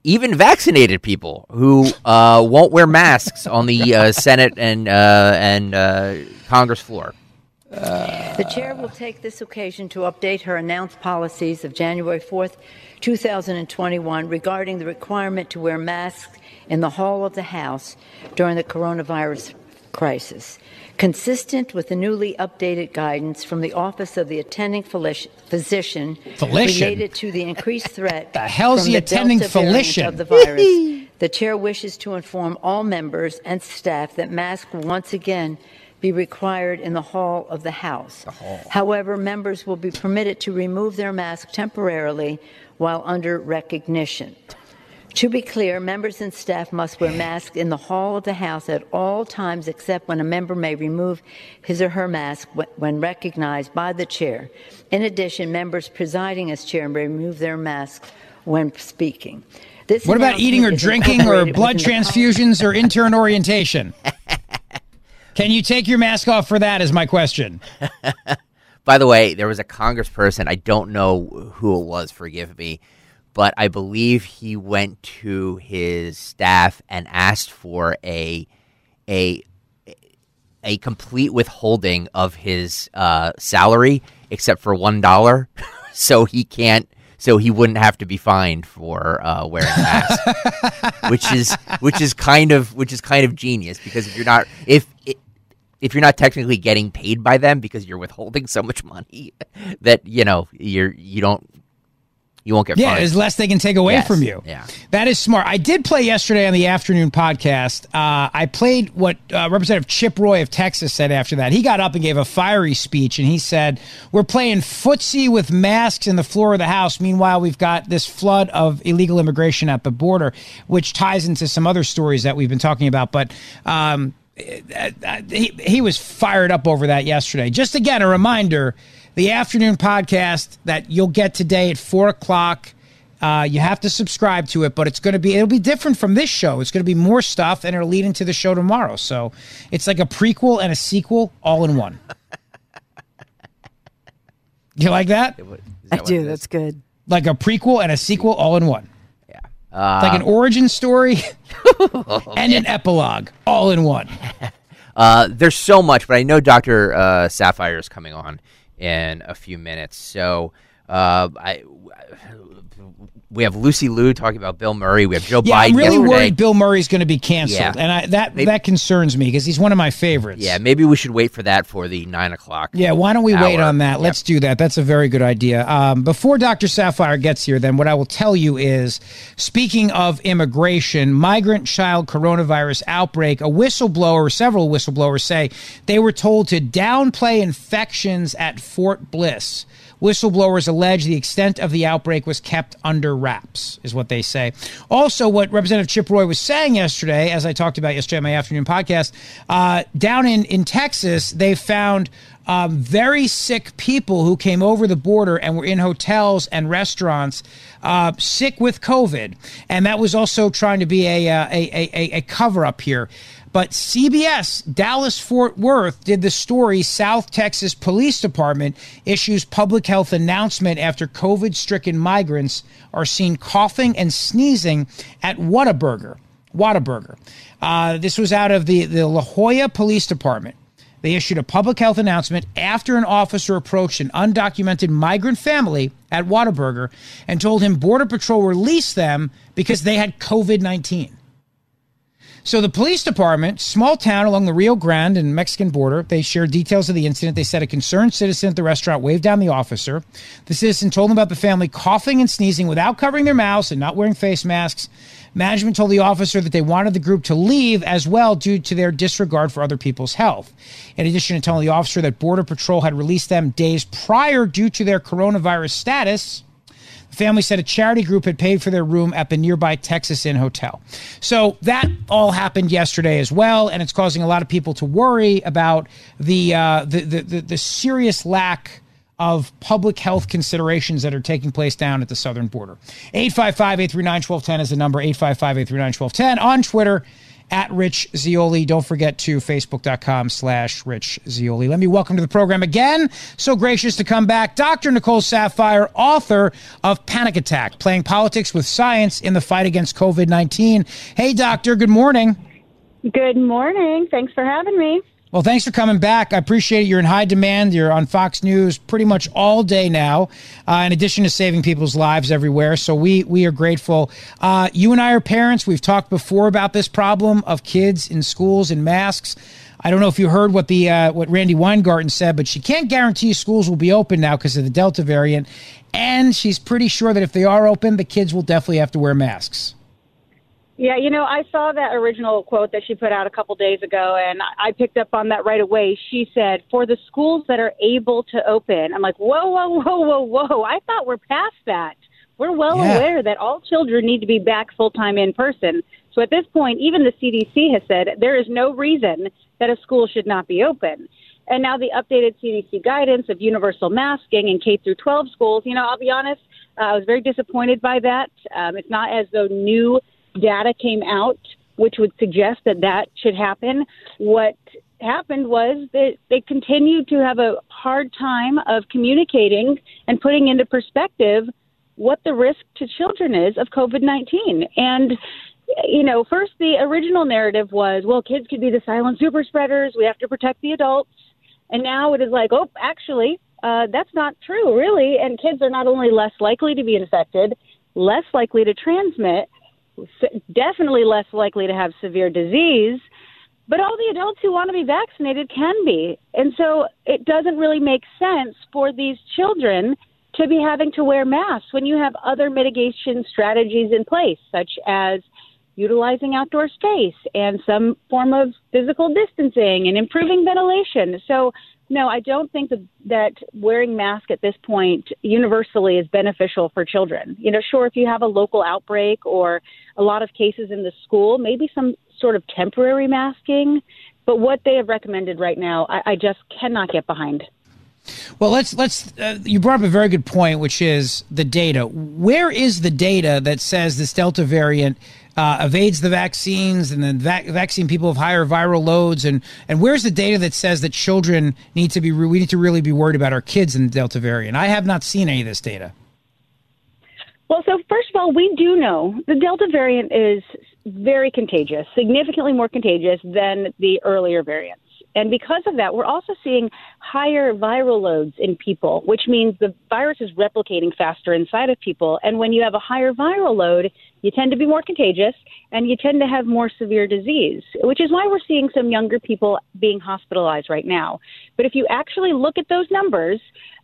even vaccinated people who won't wear masks on the Senate and Congress floor. The chair will take this occasion to update her announced policies of January 4th, 2021 regarding the requirement to wear masks in the hall of the House during the coronavirus crisis. Consistent with the newly updated guidance from the Office of the Attending Physician related to the increased threat the hell's from the the attending Delta variant physician? of the virus, the chair wishes to inform all members and staff that masks will once again be required in the hall of the House. However, members will be permitted to remove their mask temporarily while under recognition. To be clear, members and staff must wear masks in the hall of the House at all times except when a member may remove his or her mask when recognized by the chair. In addition, members presiding as chair may remove their masks when speaking. What about eating or drinking or blood transfusions or intern orientation? Can you take your mask off for that is my question. By the way, there was a congressperson, I don't know who it was, forgive me, but I believe he went to his staff and asked for a complete withholding of his salary, except for $1, so he wouldn't have to be fined for wearing a mask, which is kind of genius, because if you're not technically getting paid by them because you're withholding so much money that you won't get fined. Yeah, there's less they can take away from you. Yeah. That is smart. I did play yesterday on the afternoon podcast. I played what Representative Chip Roy of Texas said after that. He got up and gave a fiery speech, and he said, we're playing footsie with masks in the floor of the House. Meanwhile, we've got this flood of illegal immigration at the border, which ties into some other stories that we've been talking about. But he was fired up over that yesterday. Just again, a reminder, the afternoon podcast that you'll get today at 4:00. You have to subscribe to it, but it'll be different from this show. It's going to be more stuff, and it'll lead into the show tomorrow. So it's like a prequel and a sequel all in one. You like that? I do. That's good. Like a prequel and a sequel all in one. Yeah. Like an origin story and an epilogue all in one. There's so much, but I know Dr. Sapphire is coming on in a few minutes. So we have Lucy Liu talking about Bill Murray. We have Joe Biden. I'm really yesterday. worried Bill Murray's going to be canceled, Yeah. and that concerns me because he's one of my favorites. Yeah, maybe we should wait for that for the 9 o'clock. Yeah, why don't we wait hour. on that? Let's do that. That's a very good idea. Before Dr. Sapphire gets here, then, what I will tell you is, speaking of immigration, migrant child coronavirus outbreak, several whistleblowers say they were told to downplay infections at Fort Bliss. Whistleblowers allege the extent of the outbreak was kept under wraps, is what they say. Also, what Representative Chip Roy was saying yesterday, as I talked about yesterday on my afternoon podcast, down in Texas, they found very sick people who came over the border and were in hotels and restaurants sick with COVID. And that was also trying to be a cover-up here. But CBS Dallas-Fort Worth did the story. South Texas Police Department issues public health announcement after COVID-stricken migrants are seen coughing and sneezing at Whataburger. This was out of the La Jolla Police Department. They issued a public health announcement after an officer approached an undocumented migrant family at Whataburger and told him Border Patrol released them because they had COVID-19. So the police department, small town along the Rio Grande and Mexican border, they shared details of the incident. They said a concerned citizen at the restaurant waved down the officer. The citizen told them about the family coughing and sneezing without covering their mouths and not wearing face masks. Management told the officer that they wanted the group to leave as well due to their disregard for other people's health. In addition to telling the officer that Border Patrol had released them days prior due to their coronavirus status, the family said a charity group had paid for their room at the nearby Texas Inn Hotel. So that all happened yesterday as well, and it's causing a lot of people to worry about the serious lack of public health considerations that are taking place down at the southern border. 855-839-1210 is the number, 855-839-1210 on Twitter at Rich Zeoli. Don't forget to Facebook.com/Rich Zeoli. Let me welcome to the program again. So gracious to come back, Dr. Nicole Saphier, author of Panic Attack, Playing Politics with Science in the Fight Against COVID-19. Hey, Doctor, good morning. Good morning. Thanks for having me. Well, thanks for coming back. I appreciate it. You're in high demand. You're on Fox News pretty much all day now, in addition to saving people's lives everywhere. So we are grateful. You and I are parents. We've talked before about this problem of kids in schools in masks. I don't know if you heard what Randy Weingarten said, but she can't guarantee schools will be open now because of the Delta variant. And she's pretty sure that if they are open, the kids will definitely have to wear masks. Yeah, I saw that original quote that she put out a couple days ago, and I picked up on that right away. She said, for the schools that are able to open, I'm like, whoa. I thought we're past that. We're well aware that all children need to be back full-time in person. So at this point, even the CDC has said there is no reason that a school should not be open. And now the updated CDC guidance of universal masking in K through 12 schools, I'll be honest, I was very disappointed by that. It's not as though new data came out which would suggest that should happen. What happened was that they continued to have a hard time of communicating and putting into perspective what the risk to children is of COVID-19. And, first the original narrative was, well, kids could be the silent super spreaders. We have to protect the adults. And now it is like, oh, actually, that's not true, really. And kids are not only less likely to be infected, less likely to transmit, definitely less likely to have severe disease, but all the adults who want to be vaccinated can be. And so it doesn't really make sense for these children to be having to wear masks when you have other mitigation strategies in place, such as utilizing outdoor space and some form of physical distancing and improving ventilation. So no, I don't think that wearing masks at this point universally is beneficial for children. Sure, if you have a local outbreak or a lot of cases in the school, maybe some sort of temporary masking. But what they have recommended right now, I just cannot get behind. Well, you brought up a very good point, which is the data. Where is the data that says this Delta variant evades the vaccines and then vaccine people have higher viral loads? And where's the data that says that children we need to really be worried about our kids in the Delta variant? I have not seen any of this data. Well, so first of all, we do know the Delta variant is very contagious, significantly more contagious than the earlier variants. And because of that, we're also seeing higher viral loads in people, which means the virus is replicating faster inside of people. And when you have a higher viral load, you tend to be more contagious and you tend to have more severe disease, which is why we're seeing some younger people being hospitalized right now. But if you actually look at those numbers,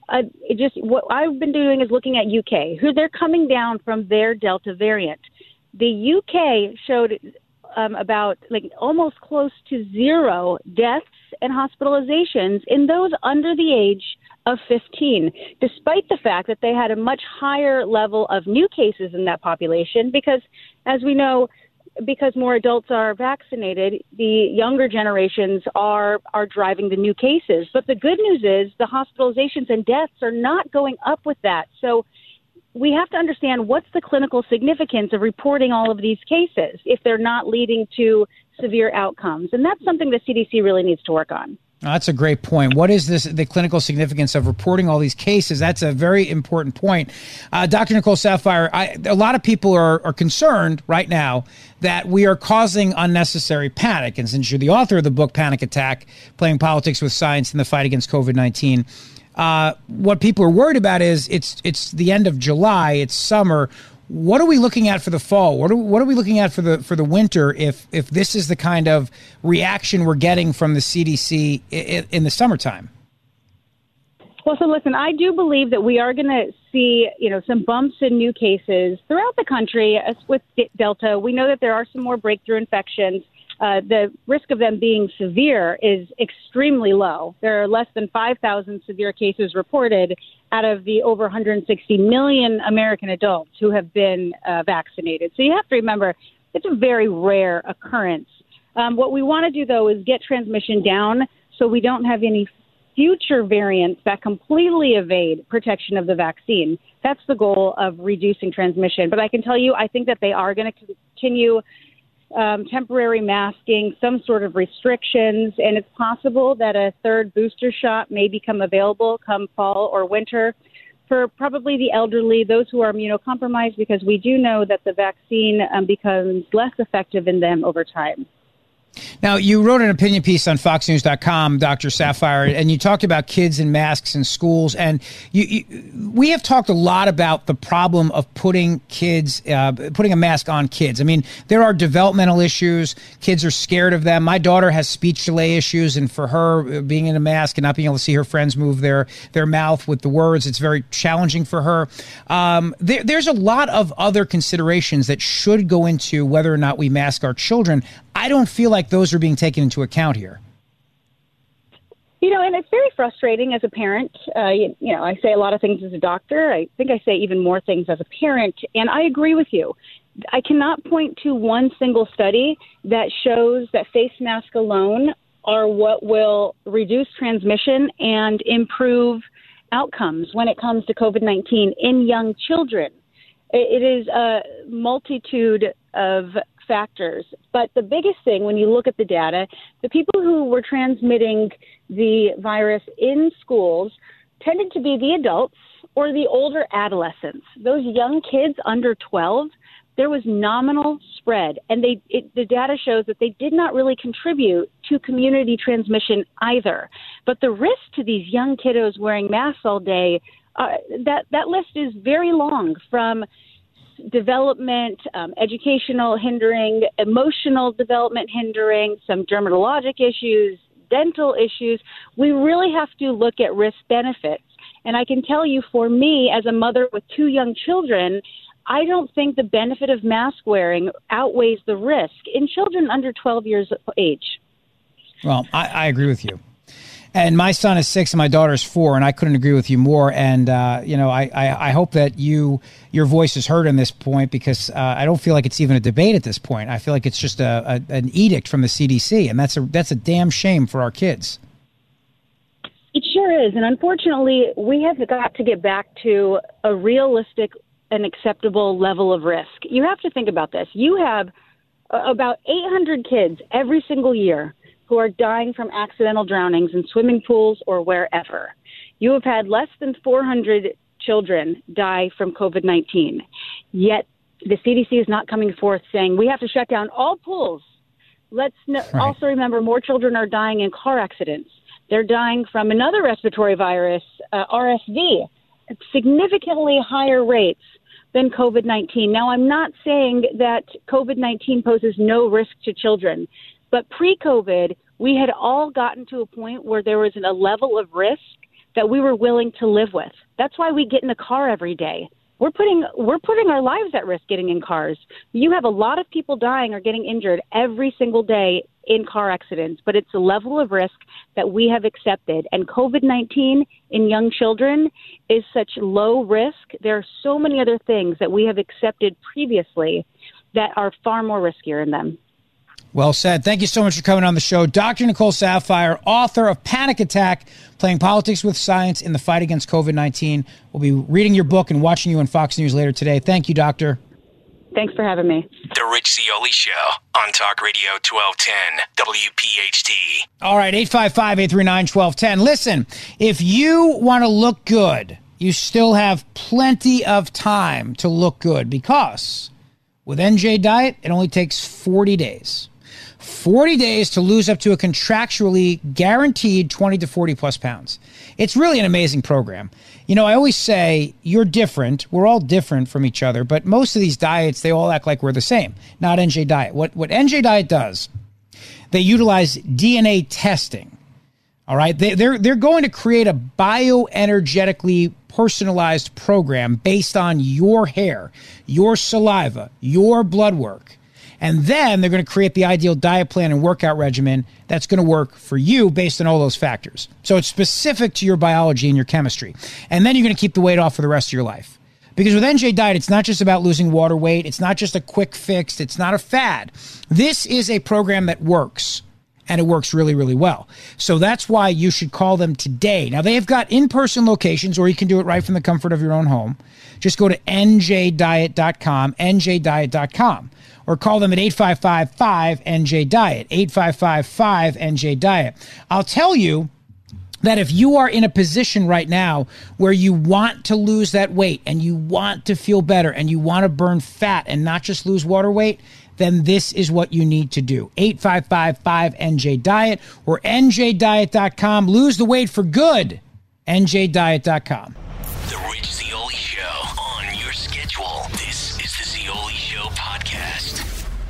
what I've been doing is looking at UK, who they're coming down from their Delta variant. The UK showed about almost close to zero deaths and hospitalizations in those under the age of 15, despite the fact that they had a much higher level of new cases in that population because, as we know, because more adults are vaccinated, the younger generations are driving the new cases. But the good news is the hospitalizations and deaths are not going up with that. So we have to understand what's the clinical significance of reporting all of these cases if they're not leading to severe outcomes. And that's something the CDC really needs to work on. That's a great point. What is the clinical significance of reporting all these cases? That's a very important point. Dr. Nicole Saphier, a lot of people are concerned right now that we are causing unnecessary panic. And since you're the author of the book, Panic Attack, Playing Politics with Science in the Fight Against COVID-19, what people are worried about is it's the end of July, it's summer. What are we looking at for the fall? What are we looking at for the winter if this is the kind of reaction we're getting from the CDC in the summertime? Well, so listen, I do believe that we are going to see, some bumps in new cases throughout the country with Delta. We know that there are some more breakthrough infections. The risk of them being severe is extremely low. There are less than 5,000 severe cases reported out of the over 160 million American adults who have been vaccinated. So you have to remember, it's a very rare occurrence. What we want to do, though, is get transmission down so we don't have any future variants that completely evade protection of the vaccine. That's the goal of reducing transmission. But I can tell you, I think that they are going to continue temporary masking, some sort of restrictions, and it's possible that a third booster shot may become available come fall or winter for probably the elderly, those who are immunocompromised, because we do know that the vaccine becomes less effective in them over time. Now, you wrote an opinion piece on FoxNews.com, Dr. Saphier, and you talked about kids in masks in schools. And we have talked a lot about the problem of putting a mask on kids. I mean, there are developmental issues. Kids are scared of them. My daughter has speech delay issues, and for her, being in a mask and not being able to see her friends move their mouth with the words, it's very challenging for her. There's a lot of other considerations that should go into whether or not we mask our children. I don't feel like those are being taken into account here. And it's very frustrating as a parent. I say a lot of things as a doctor. I think I say even more things as a parent. And I agree with you. I cannot point to one single study that shows that face masks alone are what will reduce transmission and improve outcomes when it comes to COVID-19 in young children. It is a multitude of factors. But the biggest thing, when you look at the data, the people who were transmitting the virus in schools tended to be the adults or the older adolescents. Those young kids under 12, there was nominal spread. And the data shows that they did not really contribute to community transmission either. But the risk to these young kiddos wearing masks all day, that list is very long, from development, educational hindering, emotional development hindering, some dermatologic issues, dental issues. We really have to look at risk benefits. And I can tell you, for me, as a mother with 2 young children, I don't think the benefit of mask wearing outweighs the risk in children under 12 years of age. Well, I agree with you. And my son is 6 and my daughter is 4, and I couldn't agree with you more. And, I hope that your voice is heard on this point, because I don't feel like it's even a debate at this point. I feel like it's just an edict from the CDC, and that's a damn shame for our kids. It sure is. And unfortunately, we have got to get back to a realistic and acceptable level of risk. You have to think about this. You have about 800 kids every single year who are dying from accidental drownings in swimming pools or wherever. You have had less than 400 children die from COVID-19. Yet the CDC is not coming forth saying we have to shut down all pools. Let's also remember more children are dying in car accidents. They're dying from another respiratory virus, RSV, at significantly higher rates than COVID-19. Now, I'm not saying that COVID-19 poses no risk to children, but pre-COVID, we had all gotten to a point where there was a level of risk that we were willing to live with. That's why we get in a car every day. We're putting our lives at risk getting in cars. You have a lot of people dying or getting injured every single day in car accidents, but it's a level of risk that we have accepted. And COVID-19 in young children is such low risk. There are so many other things that we have accepted previously that are far more riskier in them. Well said. Thank you so much for coming on the show. Dr. Nicole Saphier, author of Panic Attack, Playing Politics with Science in the Fight Against COVID-19. We'll be reading your book and watching you on Fox News later today. Thank you, Doctor. Thanks for having me. The Rich Zeoli Show on Talk Radio 1210 WPHT. All right, 855-839-1210. Listen, if you want to look good, you still have plenty of time to look good, because with NJ Diet, it only takes 40 days. 40 days to lose up to a contractually guaranteed 20 to 40 plus pounds. It's really an amazing program. You know, I always say you're different. We're all different from each other, but most of these diets, they all act like we're the same. Not NJ Diet. What NJ Diet does, they utilize DNA testing. All right. They're going to create a bioenergetically personalized program based on your hair, your saliva, your blood work. And then they're going to create the ideal diet plan and workout regimen that's going to work for you based on all those factors. So it's specific to your biology and your chemistry. And then you're going to keep the weight off for the rest of your life. Because with NJ Diet, it's not just about losing water weight. It's not just a quick fix. It's not a fad. This is a program that works. and it works really, really well. So that's why you should call them today. Now, they've got in-person locations, or you can do it right from the comfort of your own home. Just go to njdiet.com, njdiet.com, or call them at 855-5NJ-DIET, 855-5NJ-DIET. I'll tell you that if you are in a position right now where you want to lose that weight and you want to feel better and you want to burn fat and not just lose water weight, then this is what you need to do. 855-5NJ-DIET or njdiet.com. Lose the weight for good. njdiet.com. The Rich Zeoli Show on your schedule. This is the Zeoli Show podcast.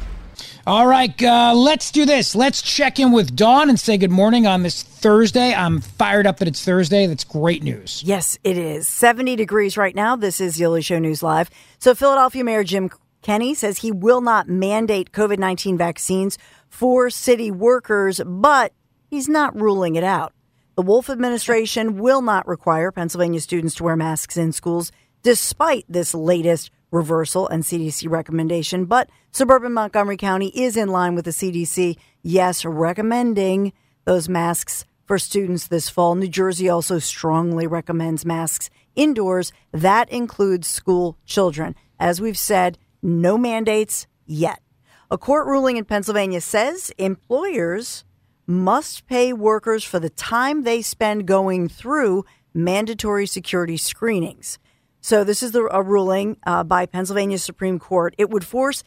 All right, let's do this. Let's check in with Dawn and say good morning on this Thursday. I'm fired up that it's Thursday. That's great news. Yes, it is. 70 degrees right now. This is Zeoli Show News Live. So Philadelphia Mayor Jim Kenney says he will not mandate COVID-19 vaccines for city workers, but he's not ruling it out. The Wolf administration will not require Pennsylvania students to wear masks in schools, despite this latest reversal and CDC recommendation. But suburban Montgomery County is in line with the CDC, yes, recommending those masks for students this fall. New Jersey also strongly recommends masks indoors. That includes school children. As we've said, no mandates yet. A court ruling in Pennsylvania says employers must pay workers for the time they spend going through mandatory security screenings. So this is a ruling by Pennsylvania Supreme Court. It would force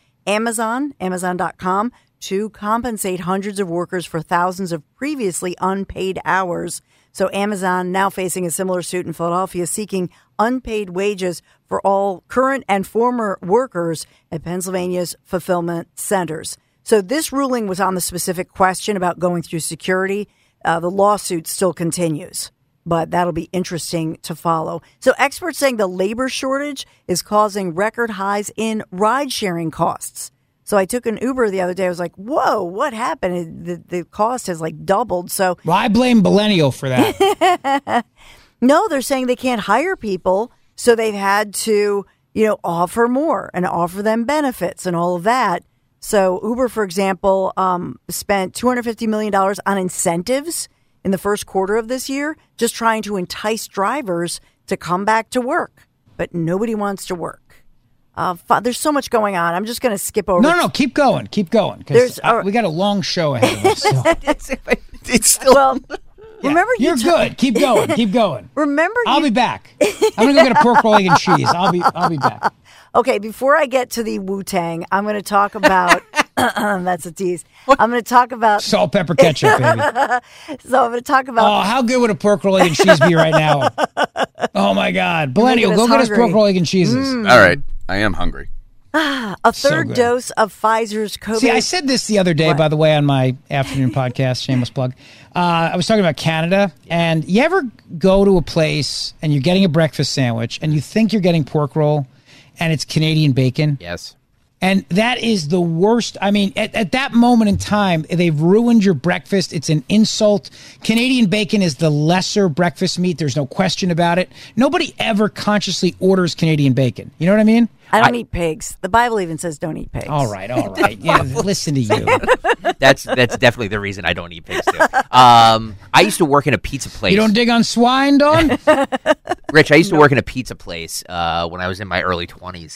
Amazon.com, to compensate hundreds of workers for thousands of previously unpaid hours. So Amazon now facing a similar suit in Philadelphia, seeking unpaid wages for all current and former workers at Pennsylvania's fulfillment centers. So this ruling was on the specific question about going through security. The lawsuit still continues, but that'll be interesting to follow. So experts saying the labor shortage is causing record highs in ride-sharing costs. So I took an Uber the other day. I was like, whoa, what happened? The cost has like doubled. So well, I blame Millennial for that. No, they're saying they can't hire people. So they've had to, offer more and offer them benefits and all of that. So Uber, for example, spent $250 million on incentives in the first quarter of this year, just trying to entice drivers to come back to work. But nobody wants to work. There's so much going on. I'm just going to skip over. No, keep going. Keep going. Because we got a long show ahead of us. So. It's still... Well, yeah, remember you're good. Keep going. Keep going. Remember I'll be back. I'm going to go get a pork roll, egg, and cheese. I'll be back. Okay, before I get to the Wu-Tang, I'm going to talk about... that's a tease. I'm going to talk about... Salt, pepper, ketchup, baby. So I'm going to talk about... Oh, how good would a pork roll, egg, and cheese be right now? Oh, my God. Millennial, go get us pork roll, egg, and cheeses. All right. I am hungry. A third dose of Pfizer's COVID... See, I said this the other day, by the way, on my afternoon podcast, shameless plug. I was talking about Canada, and you ever go to a place and you're getting a breakfast sandwich and you think you're getting pork roll and it's Canadian bacon? Yes. And that is the worst. I mean, at that moment in time, they've ruined your breakfast. It's an insult. Canadian bacon is the lesser breakfast meat. There's no question about it. Nobody ever consciously orders Canadian bacon. You know what I mean? I don't eat pigs. The Bible even says don't eat pigs. All right. Yeah, listen to you. That's definitely the reason I don't eat pigs, too. I used to work in a pizza place. You don't dig on swine, Dawn? Rich, I used to work in a pizza place when I was in my early 20s.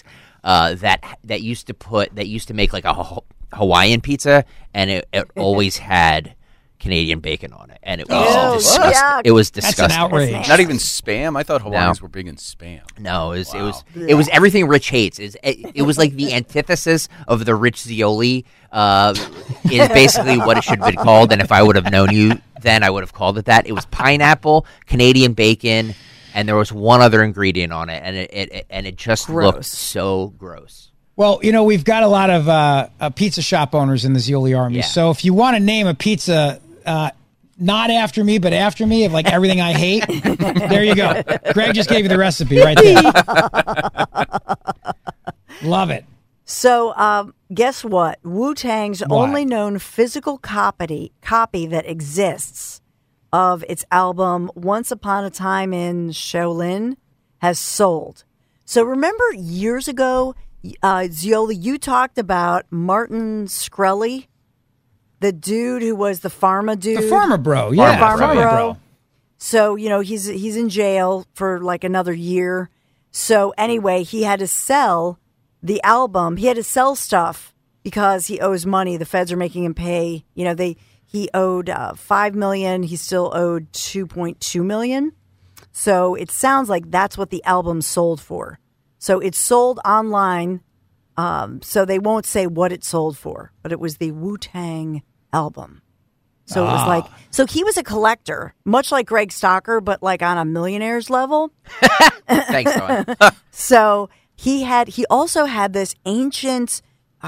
That used to make like a Hawaiian pizza, and it always had Canadian bacon on it, and it was disgusting. Yuck. It was disgusting. That's an outrage. Not even Spam. I thought Hawaiians were big in Spam. No, it was everything Rich hates. It was like the antithesis of the Rich Zeoli. Is basically what it should have been called. And if I would have known you then, I would have called it that. It was pineapple, Canadian bacon. And there was one other ingredient on it, and it just looked so gross. Well, we've got a lot of pizza shop owners in the Zeoli Army. Yeah. So if you want to name a pizza not after me, but after me, of like everything I hate, there you go. Greg just gave you the recipe right there. Love it. So guess what? Wu-Tang's only known physical copy that exists of its album Once Upon a Time in Shaolin has sold. So remember years ago, Zeoli, you talked about Martin Shkreli, the dude who was the pharma dude. The pharma bro, yeah. Pharma bro. So, he's in jail for like another year. So anyway, he had to sell the album. He had to sell stuff because he owes money. The feds are making him pay. He owed $5 million. He still owed $2.2 million. So it sounds like that's what the album sold for. So it's sold online. So they won't say what it sold for, but it was the Wu-Tang album. So it was so he was a collector, much like Greg Stocker, but like on a millionaire's level. Thanks, Dawn. So he also had this ancient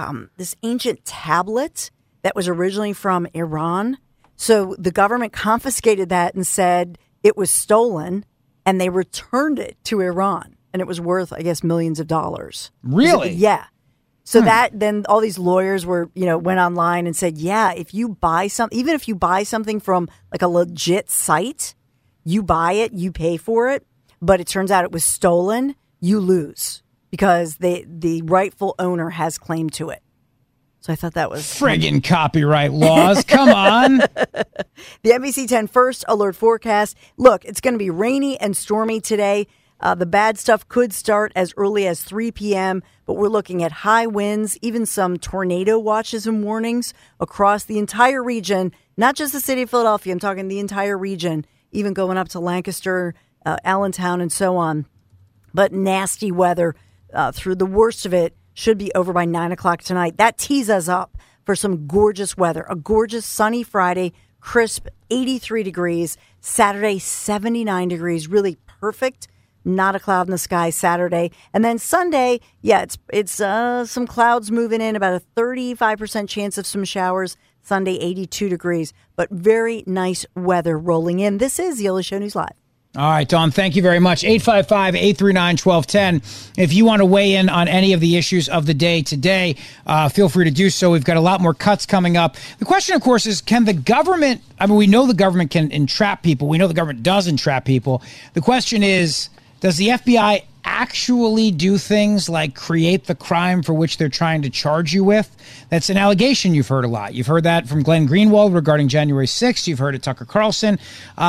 tablet that was originally from Iran. So the government confiscated that and said it was stolen, and they returned it to Iran, and it was worth, I guess, millions of dollars. Really? Yeah. So then all these lawyers went online and said, yeah, if you buy even if you buy something from like a legit site, you buy it, you pay for it, but it turns out it was stolen, you lose because the rightful owner has claim to it. So I thought that was friggin' copyright laws. Come on. The NBC 10 First Alert Forecast. Look, it's going to be rainy and stormy today. The bad stuff could start as early as 3 p.m., but we're looking at high winds, even some tornado watches and warnings across the entire region, not just the city of Philadelphia. I'm talking the entire region, even going up to Lancaster, Allentown, and so on. But nasty weather through the worst of it should be over by 9 o'clock tonight. That tees us up for some gorgeous weather. A gorgeous sunny Friday, crisp 83 degrees. Saturday, 79 degrees, really perfect. Not a cloud in the sky Saturday. And then Sunday, it's some clouds moving in, about a 35% chance of some showers. Sunday, 82 degrees, but very nice weather rolling in. This is the Early Show News Live. All right, Dawn, thank you very much. 855-839-1210. If you want to weigh in on any of the issues of the day today, feel free to do so. We've got a lot more cuts coming up. The question, of course, is can the government, we know the government can entrap people. We know the government does entrap people. The question is, does the FBI actually do things like create the crime for which they're trying to charge you with? That's an allegation you've heard a lot. You've heard that from Glenn Greenwald regarding January 6th. You've heard it Tucker Carlson.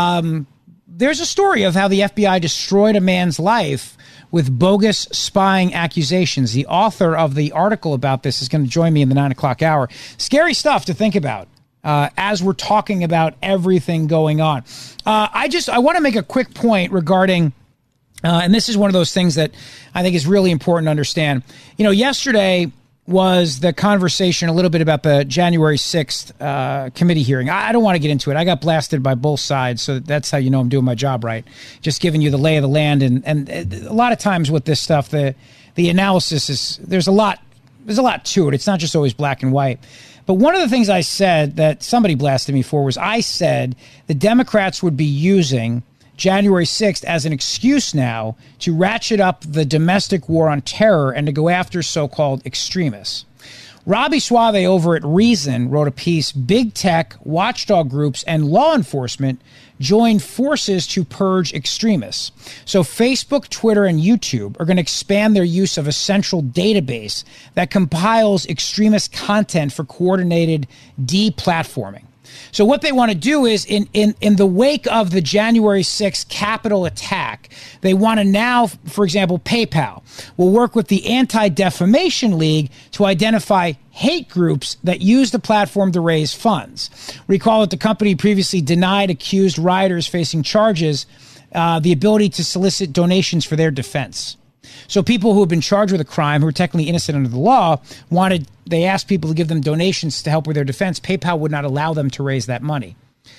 There's a story of how the FBI destroyed a man's life with bogus spying accusations. The author of the article about this is going to join me in the 9 o'clock hour. Scary stuff to think about as we're talking about everything going on. I want to make a quick point regarding and this is one of those things that I think is really important to understand. Yesterday was the conversation a little bit about the January 6th committee hearing. I don't want to get into it. I got blasted by both sides, so that's how you know I'm doing my job right. Just giving you the lay of the land. And a lot of times with this stuff, the analysis is there's a lot to it. It's not just always black and white. But one of the things I said that somebody blasted me for was I said the Democrats would be using January 6th as an excuse now to ratchet up the domestic war on terror and to go after so-called extremists. Robbie Suave over at Reason wrote a piece, Big Tech, watchdog groups, and law enforcement joined forces to purge extremists. So Facebook, Twitter, and YouTube are going to expand their use of a central database that compiles extremist content for coordinated deplatforming. So what they want to do is in the wake of the January 6th Capitol attack, they want to now, for example, PayPal will work with the Anti-Defamation League to identify hate groups that use the platform to raise funds. Recall that the company previously denied accused rioters facing charges the ability to solicit donations for their defense. So people who have been charged with a crime, who are technically innocent under the law, they asked people to give them donations to help with their defense. PayPal would not allow them to raise that money.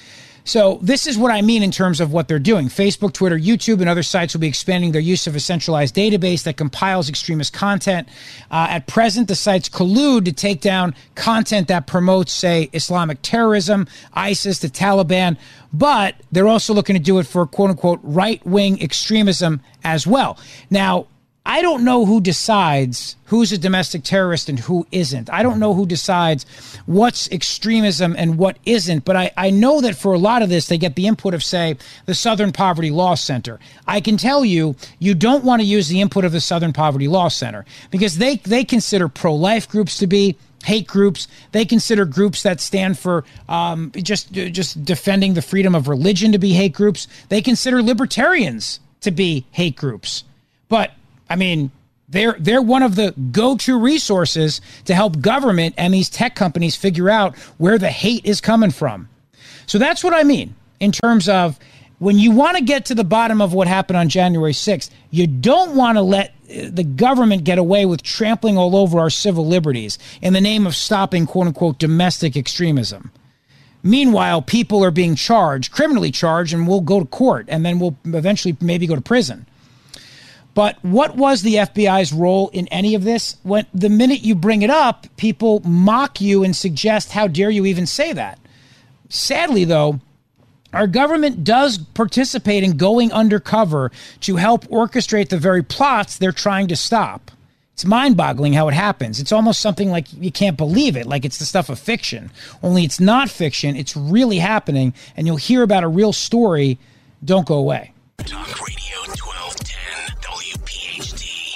So this is what I mean in terms of what they're doing. Facebook, Twitter, YouTube, and other sites will be expanding their use of a centralized database that compiles extremist content. At present, the sites collude to take down content that promotes, say, Islamic terrorism, ISIS, the Taliban, but they're also looking to do it for quote-unquote right-wing extremism as well. Now, I don't know who decides who's a domestic terrorist and who isn't. I don't know who decides what's extremism and what isn't. But I know that for a lot of this, they get the input of, say, the Southern Poverty Law Center. I can tell you, you don't want to use the input of the Southern Poverty Law Center because they consider pro-life groups to be hate groups. They consider groups that stand for just defending the freedom of religion to be hate groups. They consider libertarians to be hate groups. But I mean, they're one of the go-to resources to help government and these tech companies figure out where the hate is coming from. So that's what I mean in terms of when you want to get to the bottom of what happened on January 6th, you don't want to let the government get away with trampling all over our civil liberties in the name of stopping, quote-unquote, domestic extremism. Meanwhile, people are being charged, criminally charged, and will go to court, and then we'll eventually maybe go to prison. But what was the FBI's role in any of this? When the minute you bring it up, people mock you and suggest, how dare you even say that? Sadly, though, our government does participate in going undercover to help orchestrate the very plots they're trying to stop. It's mind-boggling how it happens. It's almost something like you can't believe it, like it's the stuff of fiction. Only it's not fiction. It's really happening, and you'll hear about a real story. Don't go away. Talk Radio 1210 WPHT.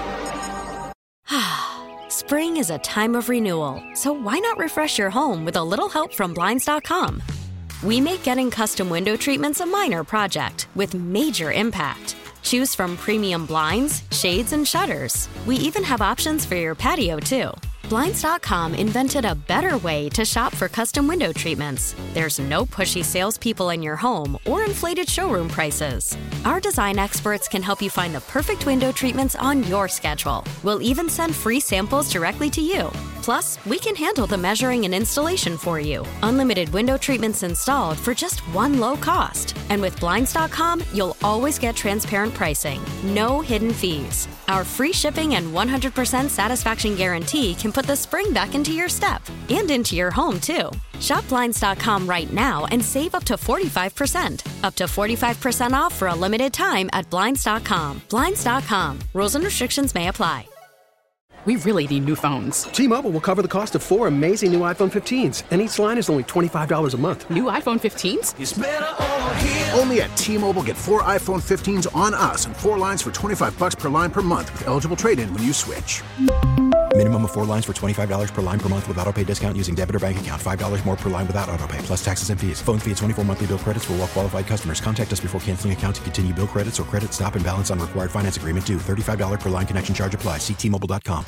Spring is a time of renewal, so why not refresh your home with a little help from Blinds.com? We make getting custom window treatments a minor project with major impact. Choose from premium blinds, shades, and shutters. We even have options for your patio, too. Blinds.com invented a better way to shop for custom window treatments. There's no pushy salespeople in your home or inflated showroom prices. Our design experts can help you find the perfect window treatments on your schedule. We'll even send free samples directly to you. Plus, we can handle the measuring and installation for you. Unlimited window treatments installed for just one low cost. And with Blinds.com, you'll always get transparent pricing. No hidden fees. Our free shipping and 100% satisfaction guarantee can put the spring back into your step and into your home, too. Shop Blinds.com right now and save up to 45%. Up to 45% off for a limited time at Blinds.com. Blinds.com. Rules and restrictions may apply. We really need new phones. T-Mobile will cover the cost of 4 amazing new iPhone 15s, and each line is only $25 a month. New iPhone 15s? It's better over here. Only at T-Mobile, get 4 iPhone 15s on us and 4 lines for $25 per line per month with eligible trade-in when you switch. Minimum of 4 lines for $25 per line per month with autopay discount using debit or bank account. $5 more per line without autopay, plus taxes and fees. Phone fee at 24 monthly bill credits for well-qualified customers. Contact us before canceling account to continue bill credits or credit stop and balance on required finance agreement due. $35 per line connection charge applies. See T-Mobile.com.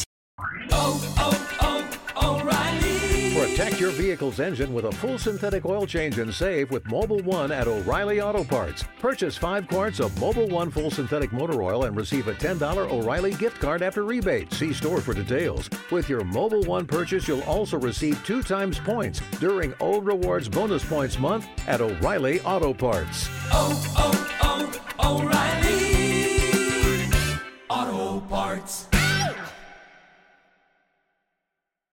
O'Reilly. Protect your vehicle's engine with a full synthetic oil change and save with Mobil 1 at O'Reilly Auto Parts. Purchase 5 quarts of Mobil 1 full synthetic motor oil and receive a $10 O'Reilly gift card after rebate. See store for details. With your Mobil 1 purchase, you'll also receive 2 times points during O Rewards Bonus Points Month at O'Reilly Auto Parts. O'Reilly Auto Parts.